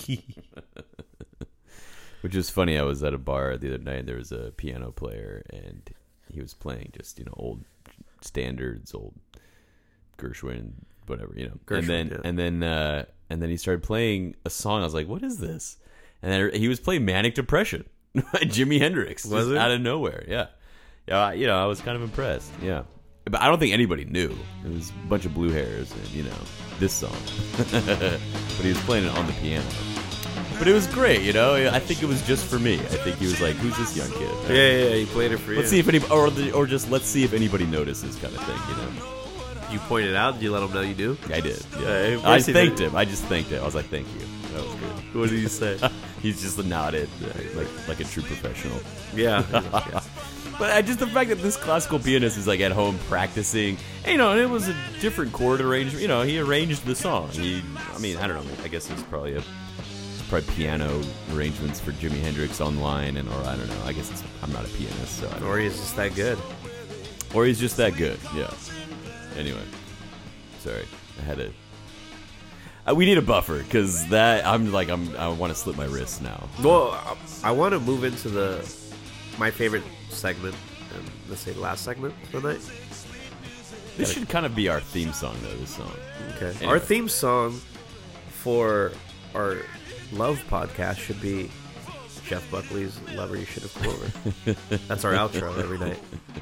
Which is funny. I was at a bar the other night. And there was a piano player, and he was playing just you know old standards, old Gershwin, whatever you know. Gershwin, and then yeah. and then uh, and then he started playing a song. I was like, "What is this?" And then he was playing Manic Depression by Jimi Hendrix, Was just it? out of nowhere. Yeah, yeah. I- You know, I was kind of impressed. Yeah. But I don't think anybody knew. It was a bunch of blue hairs and, you know, this song. But he was playing it on the piano. But it was great, you know? I think it was just for me. I think he was like, who's this young kid? Yeah, yeah, yeah. He played it for you. Let's see if anybody, or, the- or just let's see if anybody notices kind of thing, you know? You pointed out. Did you let him know you do? I did. Yeah, Yeah. of I course he thanked did. him. I just thanked him. I was like, thank you. That was good. What did you say? He's just nodded uh, like like a true professional. Yeah. But I just the fact that this classical pianist is like at home practicing, you know, and it was a different chord arrangement. You know, he arranged the song. He, I mean, I don't know. I guess it's probably a probably piano arrangements for Jimi Hendrix online, and or I don't know. I guess it's, I'm not a pianist, so I don't Or he's just that good. or he's just that good. Yeah. Anyway, sorry, I had to. Uh, we need a buffer because that I'm like I'm I want to slip my wrists now. Well, I, I want to move into the my favorite segment, and let's say the last segment of the night. This should kind of be our theme song, though. This song. Okay. Anyway. Our theme song for our love podcast should be Jeff Buckley's "Lover You Should Have Come Over." That's our outro every night.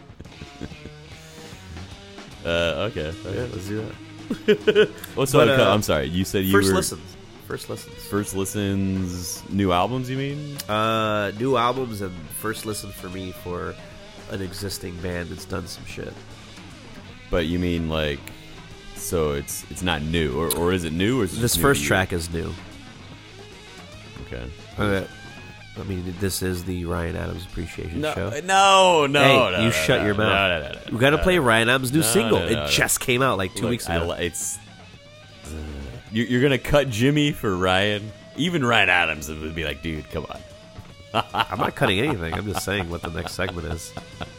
Uh, okay. Yeah, let's do that. Oh, so But, uh, I'm sorry. You said you First were listens. First listens. first listens, new albums. You mean? Uh, new albums and first listen for me for an existing band that's done some shit. But you mean like, so it's it's not new, or or is it new? Or is it This just new first to you? track is new. Okay. Okay. I mean, this is the Ryan Adams Appreciation No, Show. no, no. Hey, no, you no, shut no, your no, mouth. No, no, no, no, We got to no, play no. Ryan Adams' new No, single. no, no, it no. just came out like two Look, weeks I ago. li- it's you- you're gonna cut Jimmy for Ryan. Even Ryan Adams would be like, dude, come on. I'm not cutting anything. I'm just saying what the next segment is.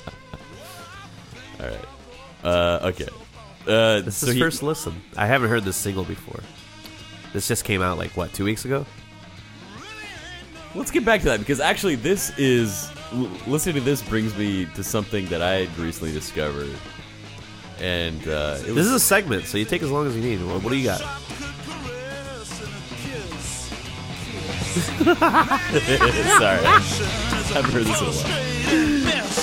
All right. Uh, okay. Uh, This so is he- first listen. I haven't heard this single before. This just came out like what, two weeks ago? let's get back to that because actually, this is l- listening to this brings me to something that I had recently discovered, and uh, it was, This is a segment, so you take as long as you need. What, what do you got? sorry, I haven't heard this in a while.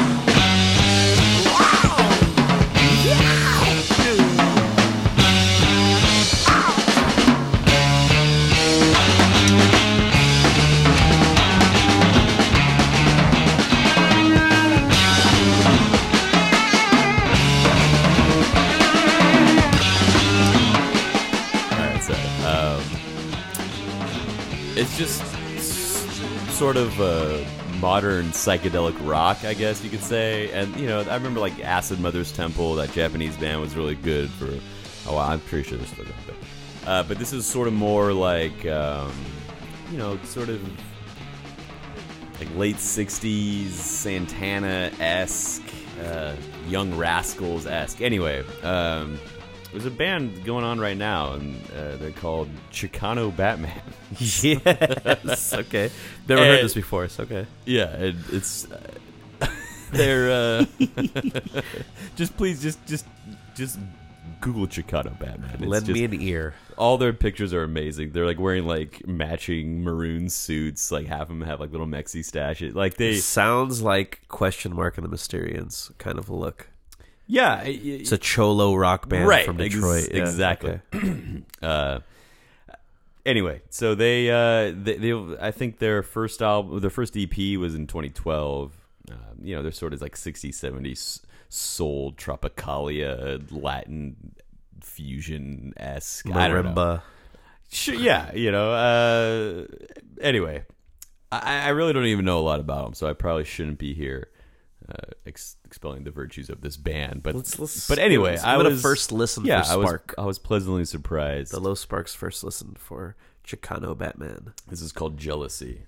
It's just s- sort of uh, modern psychedelic rock, I guess you could say. And, you know, I remember, like, Acid Mother's Temple, that Japanese band was really good for a while. I'm pretty sure they're still going. But, uh, but this is sort of more like, um, you know, sort of like late sixties Santana-esque, uh, Young Rascals-esque. Anyway, um... there's a band going on right now, and uh, they're called Chicano Batman. Yes. Okay. Never And- heard this before. It's okay. Yeah, and it's uh, they're uh, just please just just just Google Chicano Batman. It's Lend just, me an ear. all their pictures are amazing. They're like wearing like matching maroon suits. Like half of them have like little Mexi stashes. Like they, Sounds like Question Mark and the Mysterians kind of a look. yeah, It's a cholo rock band right from ex- Detroit. Yeah, exactly. okay. uh, anyway, so they, uh, they, they, I think their first album, their first E P was in twenty twelve. Uh, you know, they're sort of like sixties, seventies soul, tropicalia, Latin fusion esque. I don't know. Marimba. Sure, yeah, you know. Uh, anyway, I, I really don't even know a lot about them, so I probably shouldn't be here uh, ex- explaining the virtues of this band. But Let's, let's, but anyway, let's I give it was a first listen yeah, for I was Spark. I was pleasantly surprised. The Low Sparks first listen for Chicano Batman. This is called Jealousy.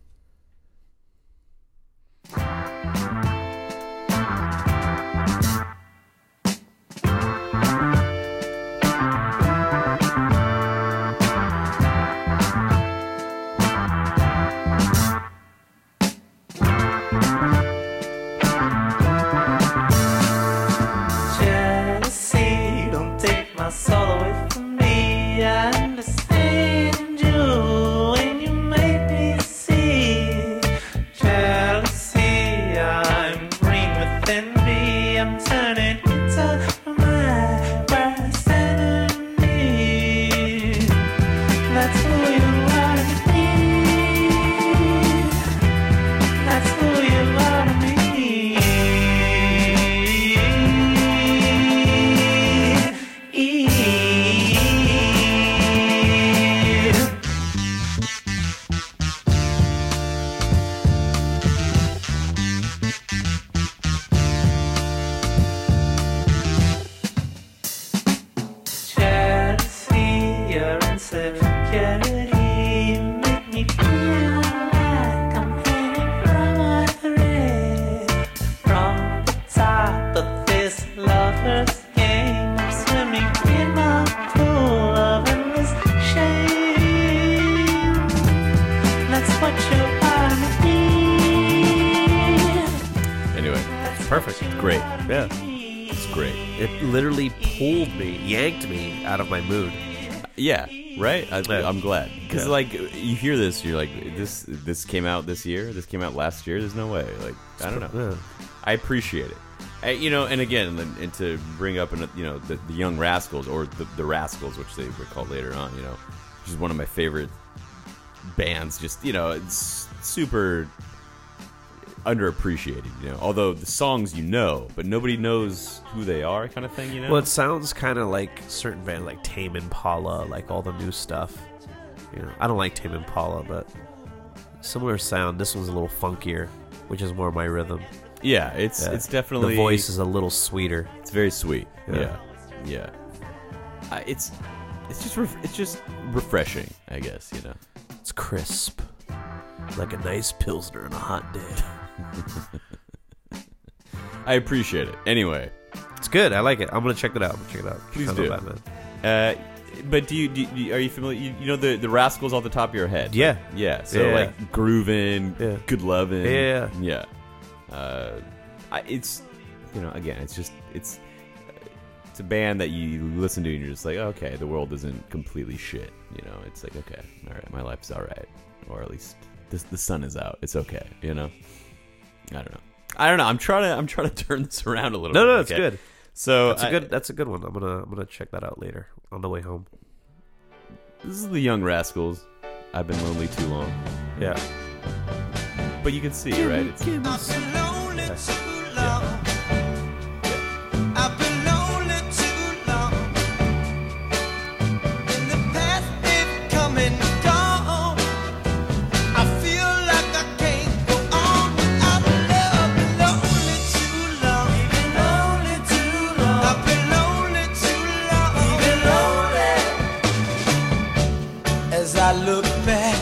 Jealousy, don't take my soul away from me. I understand you when you make me see. Jealousy, I'm green with envy. I'm turning into my worst enemy. That's who you are to me. That's who you are to me. Jealousy, your insecurity, you make me feel like I'm hanging from a thread. From the top of this lover's game, I'm swimming in my pool of endless shame. That's what you are to me. Anyway, That's Perfect. what you Great. are to Yeah. me. it's great. It literally pulled me, yanked me out of my mood. Yeah, right. I, Yeah. I'm glad because Yeah. like you hear this, you're like, this this came out this year. This came out last year. There's no way. Like I don't know. Yeah. I appreciate it. I, you know, and again, and, and to bring up, an, you know, the, the Young Rascals or the, the Rascals, which they were called later on. You know, which is one of my favorite bands. Just you know, it's super underappreciated. You know, although the songs you know, but nobody knows who they are, kind of thing. You know. Well, it sounds kind of like certain bands like Tame Impala, like all the new stuff. You know, I don't like Tame Impala, but similar sound. This one's a little funkier, which is more my rhythm. yeah, it's Yeah. it's definitely The voice is a little sweeter. It's very sweet. Yeah. Yeah, yeah. I, it's it's just ref- it's just refreshing, I guess. You know. It's crisp, like a nice pilsner on a hot day. I appreciate it. Anyway, It's good. I like it. I'm gonna check it out. I'm gonna check it out. Please Chicano do. Batman. uh, but do you, do you are you familiar? You, you know the the Rascals off the top of your head? Yeah. yeah. So Yeah. like grooving, Yeah. good loving, Yeah. yeah. Uh, I, it's you know again, it's just it's it's a band that you listen to and you're just like, okay, the world isn't completely shit. You know, it's like, okay, all right, my life's all right, or at least this, the sun is out. It's okay. You know, I don't know. I don't know. I'm trying to I'm trying to turn this around a little. No, bit, no, it's okay? good. So That's a I- good. That's a good one. I'm gonna. I'm gonna check that out later on the way home. This is the Young Rascals. I've been lonely too long. Yeah. But you can see, right? It's, I've been lonely too long. yeah. I've been lonely too long. In the past, they've come and gone. I feel like I can't go on without love. Been lonely too long. Been lonely too long. I've been lonely too long. Been lonely. As I look back,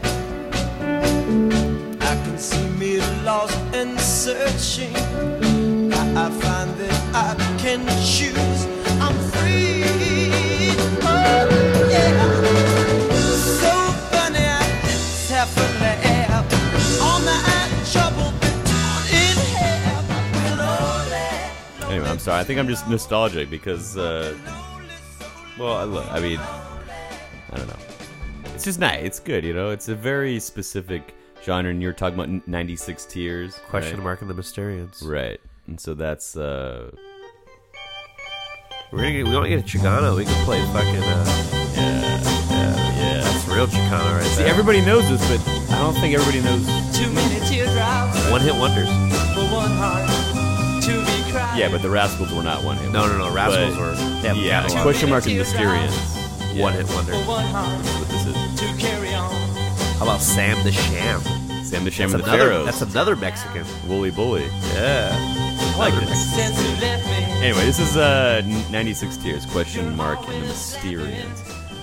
I can see me lost and searching. Now I find that I can choose. I'm free. Oh, yeah. So funny, I just have to laugh. All my trouble been torn in half. I've been lonely. Anyway, I'm sorry. I think I'm just nostalgic because, uh, well, I, look, I mean, I don't know. It's just nice. It's good, you know? It's a very specific genre, and you're talking about ninety-six Tears. Question right? mark and the Mysterians. Right. And so that's, uh, We're gonna get, we want to get a Chicano. We can play fucking. Uh, yeah, yeah, yeah. that's real Chicano right See, there. everybody knows this, but I don't think everybody knows. Too many teardrops One hit wonders. for one heart to be crying. Yeah, but the Rascals were not one hit. No, no, no. Rascals But- were. They have a Yeah, catalog. question mark and Mysterians. Yeah, One hit wonder. For one heart That's what this is. to carry on. How about Sam the Sham? Sam the Sham That's and the another. Pharaohs. That's another Mexican. Woolly Bully. Yeah. I like this. Since you left me. Anyway, this is uh, ninety-six Tears, question mark, and the Mysterians.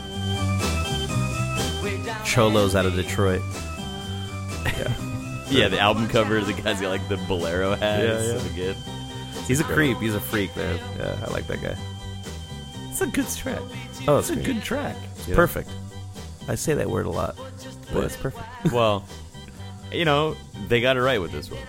Cholos out of Detroit. Yeah, the album cover, the guy's got like the bolero hat. Yeah, It's yeah. so good. He's a creep. He's a freak, man. Yeah, I like that guy. It's a good track. Oh, It's a good track. It's perfect. I say that word a lot, but it's perfect. Well, you know, they got it right with this one.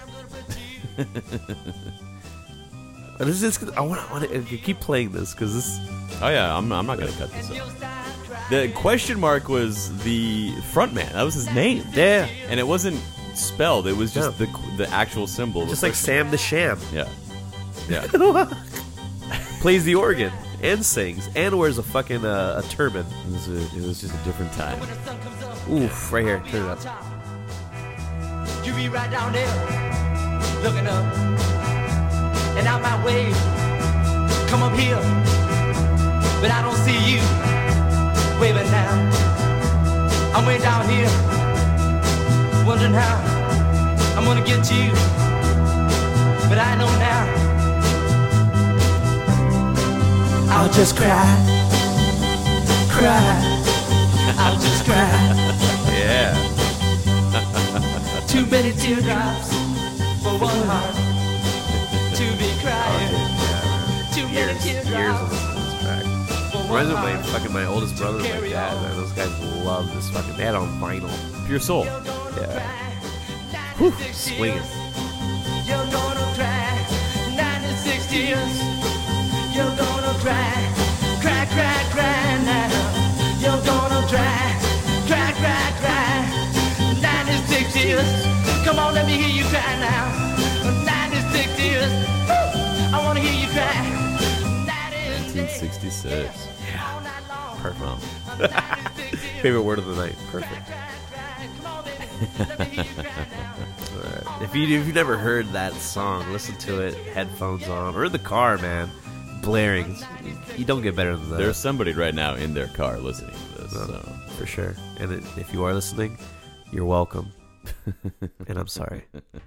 And this is. I want. I want to keep playing this because this. Oh yeah, I'm, I'm not gonna cut this out. The question mark was the frontman. That was his name. Yeah. And it wasn't spelled. It was just No. the the actual symbol. Just the like question- Sam the Sham. Yeah. Yeah. Plays the organ and sings and wears a fucking uh, a turban. It was, a, it was just a different time. Oof, right here. Turn it up. You be right down there, looking up, and out my way, come up here, but I don't see you, waving now. I'm way down here, wondering how I'm gonna get to you, but I know now. I'll just cry, cry, I'll just cry. Yeah. Too many teardrops for one heart to be crying. Too many Years, years of teardrops listening to this track. for one Reminds me of my heart. fucking my oldest brother and my dad, man. Those guys love this fucking. They had it on vinyl. Pure Soul. Yeah. Whew, swinging. You're gonna cry ninety-six tears. You're gonna cry, cry, cry, cry now. You're gonna cry, cry, cry, cry. ninety-six tears. Come on, let me hear you cry now. ninety-six tears. Woo! I wanna hear you cry. nineteen sixty-six. Yeah. Perfect. Well, Favorite word of the night. Perfect. All right. If you if you've never heard that song, listen to it, headphones on, or in the car, man, blaring. You don't get better than that. there's somebody right now in their car listening to this. No, So. for sure. And it, if you are listening, you're welcome. And I'm sorry.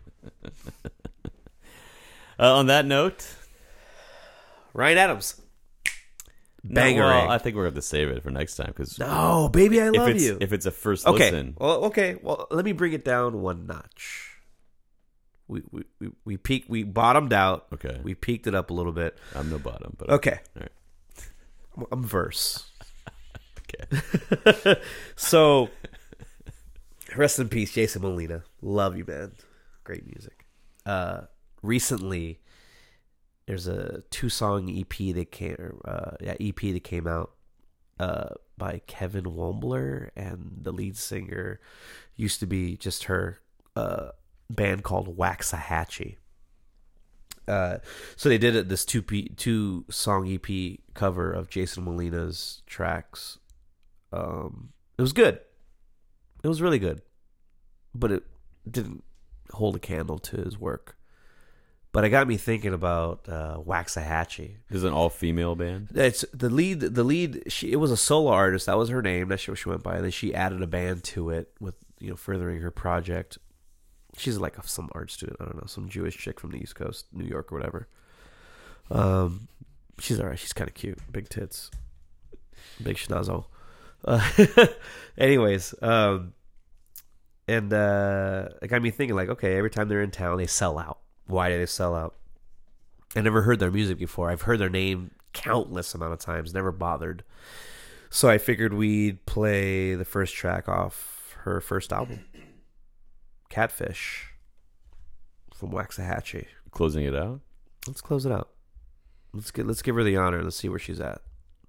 Uh, on that note, Ryan Adams. no, Bangerang. well, I think we're going to save it for next time because No, baby, I if love it's you. if it's a first okay. listen, Well, okay. Well, let me bring it down one notch. We we we, we peaked. We bottomed out. Okay. We peaked it up a little bit. I'm no bottom, but Okay. All right. I'm verse. Okay. So, rest in peace, Jason Molina. Love you, man. Great music. Uh, recently, there's a two-song E P that came, uh, yeah, E P that came out uh, by Kevin Wombler, and the lead singer used to be just her uh, band called Waxahachie. Uh, so they did it this two P, two song E P cover of Jason Molina's tracks. Um, it was good. It was really good, but it didn't hold a candle to his work. But it got me thinking about uh, Waxahachie. This is an all-female band? It's the lead. The lead. She it was a solo artist. That was her name. That's what she went by. And then she added a band to it with, you know, furthering her project. She's like some art student. I don't know, some Jewish chick from the East Coast, New York or whatever. Um, she's all right. She's kind of cute. Big tits, big schnozzle. Uh, anyways, um, and uh, it got me thinking. Like, okay, every time they're in town, they sell out. Why do they sell out? I never heard their music before. I've heard their name countless amount of times. Never bothered. So I figured we'd play the first track off her first album. Catfish from Waxahachie. Closing it out? Let's close it out. Let's get let's give her the honor. Let's see where she's at.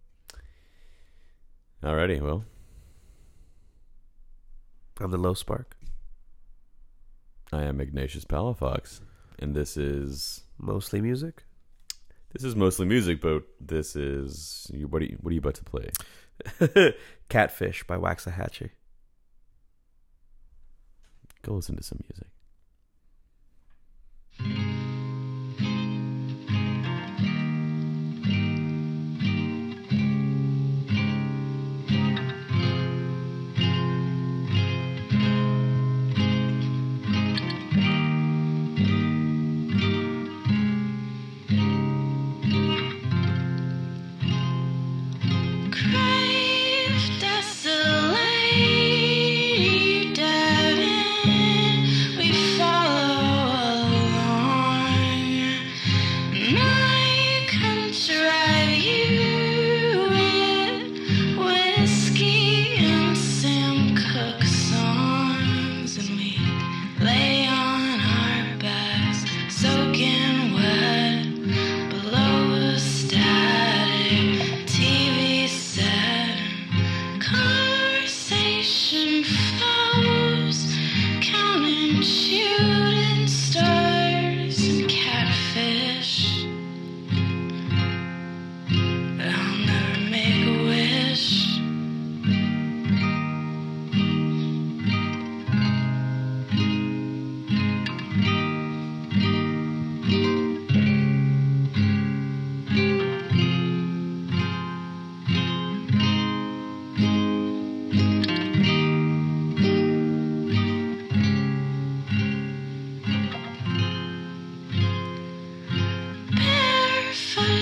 Alrighty, well. I'm the Low Spark. I am Ignatius Palafox, and this is Mostly Music. this is mostly music, but this is you- what are you, what are you about to play? Catfish by Waxahachie. Go listen to some music. Crave desolate, dive in, we follow along. And I can drive you with whiskey and Sam Cooke songs, and we lay on our backs, soaking wet below a static T V set. Conversation flows, counting shooting stars and catfish. But I'll never make a wish. Barefoot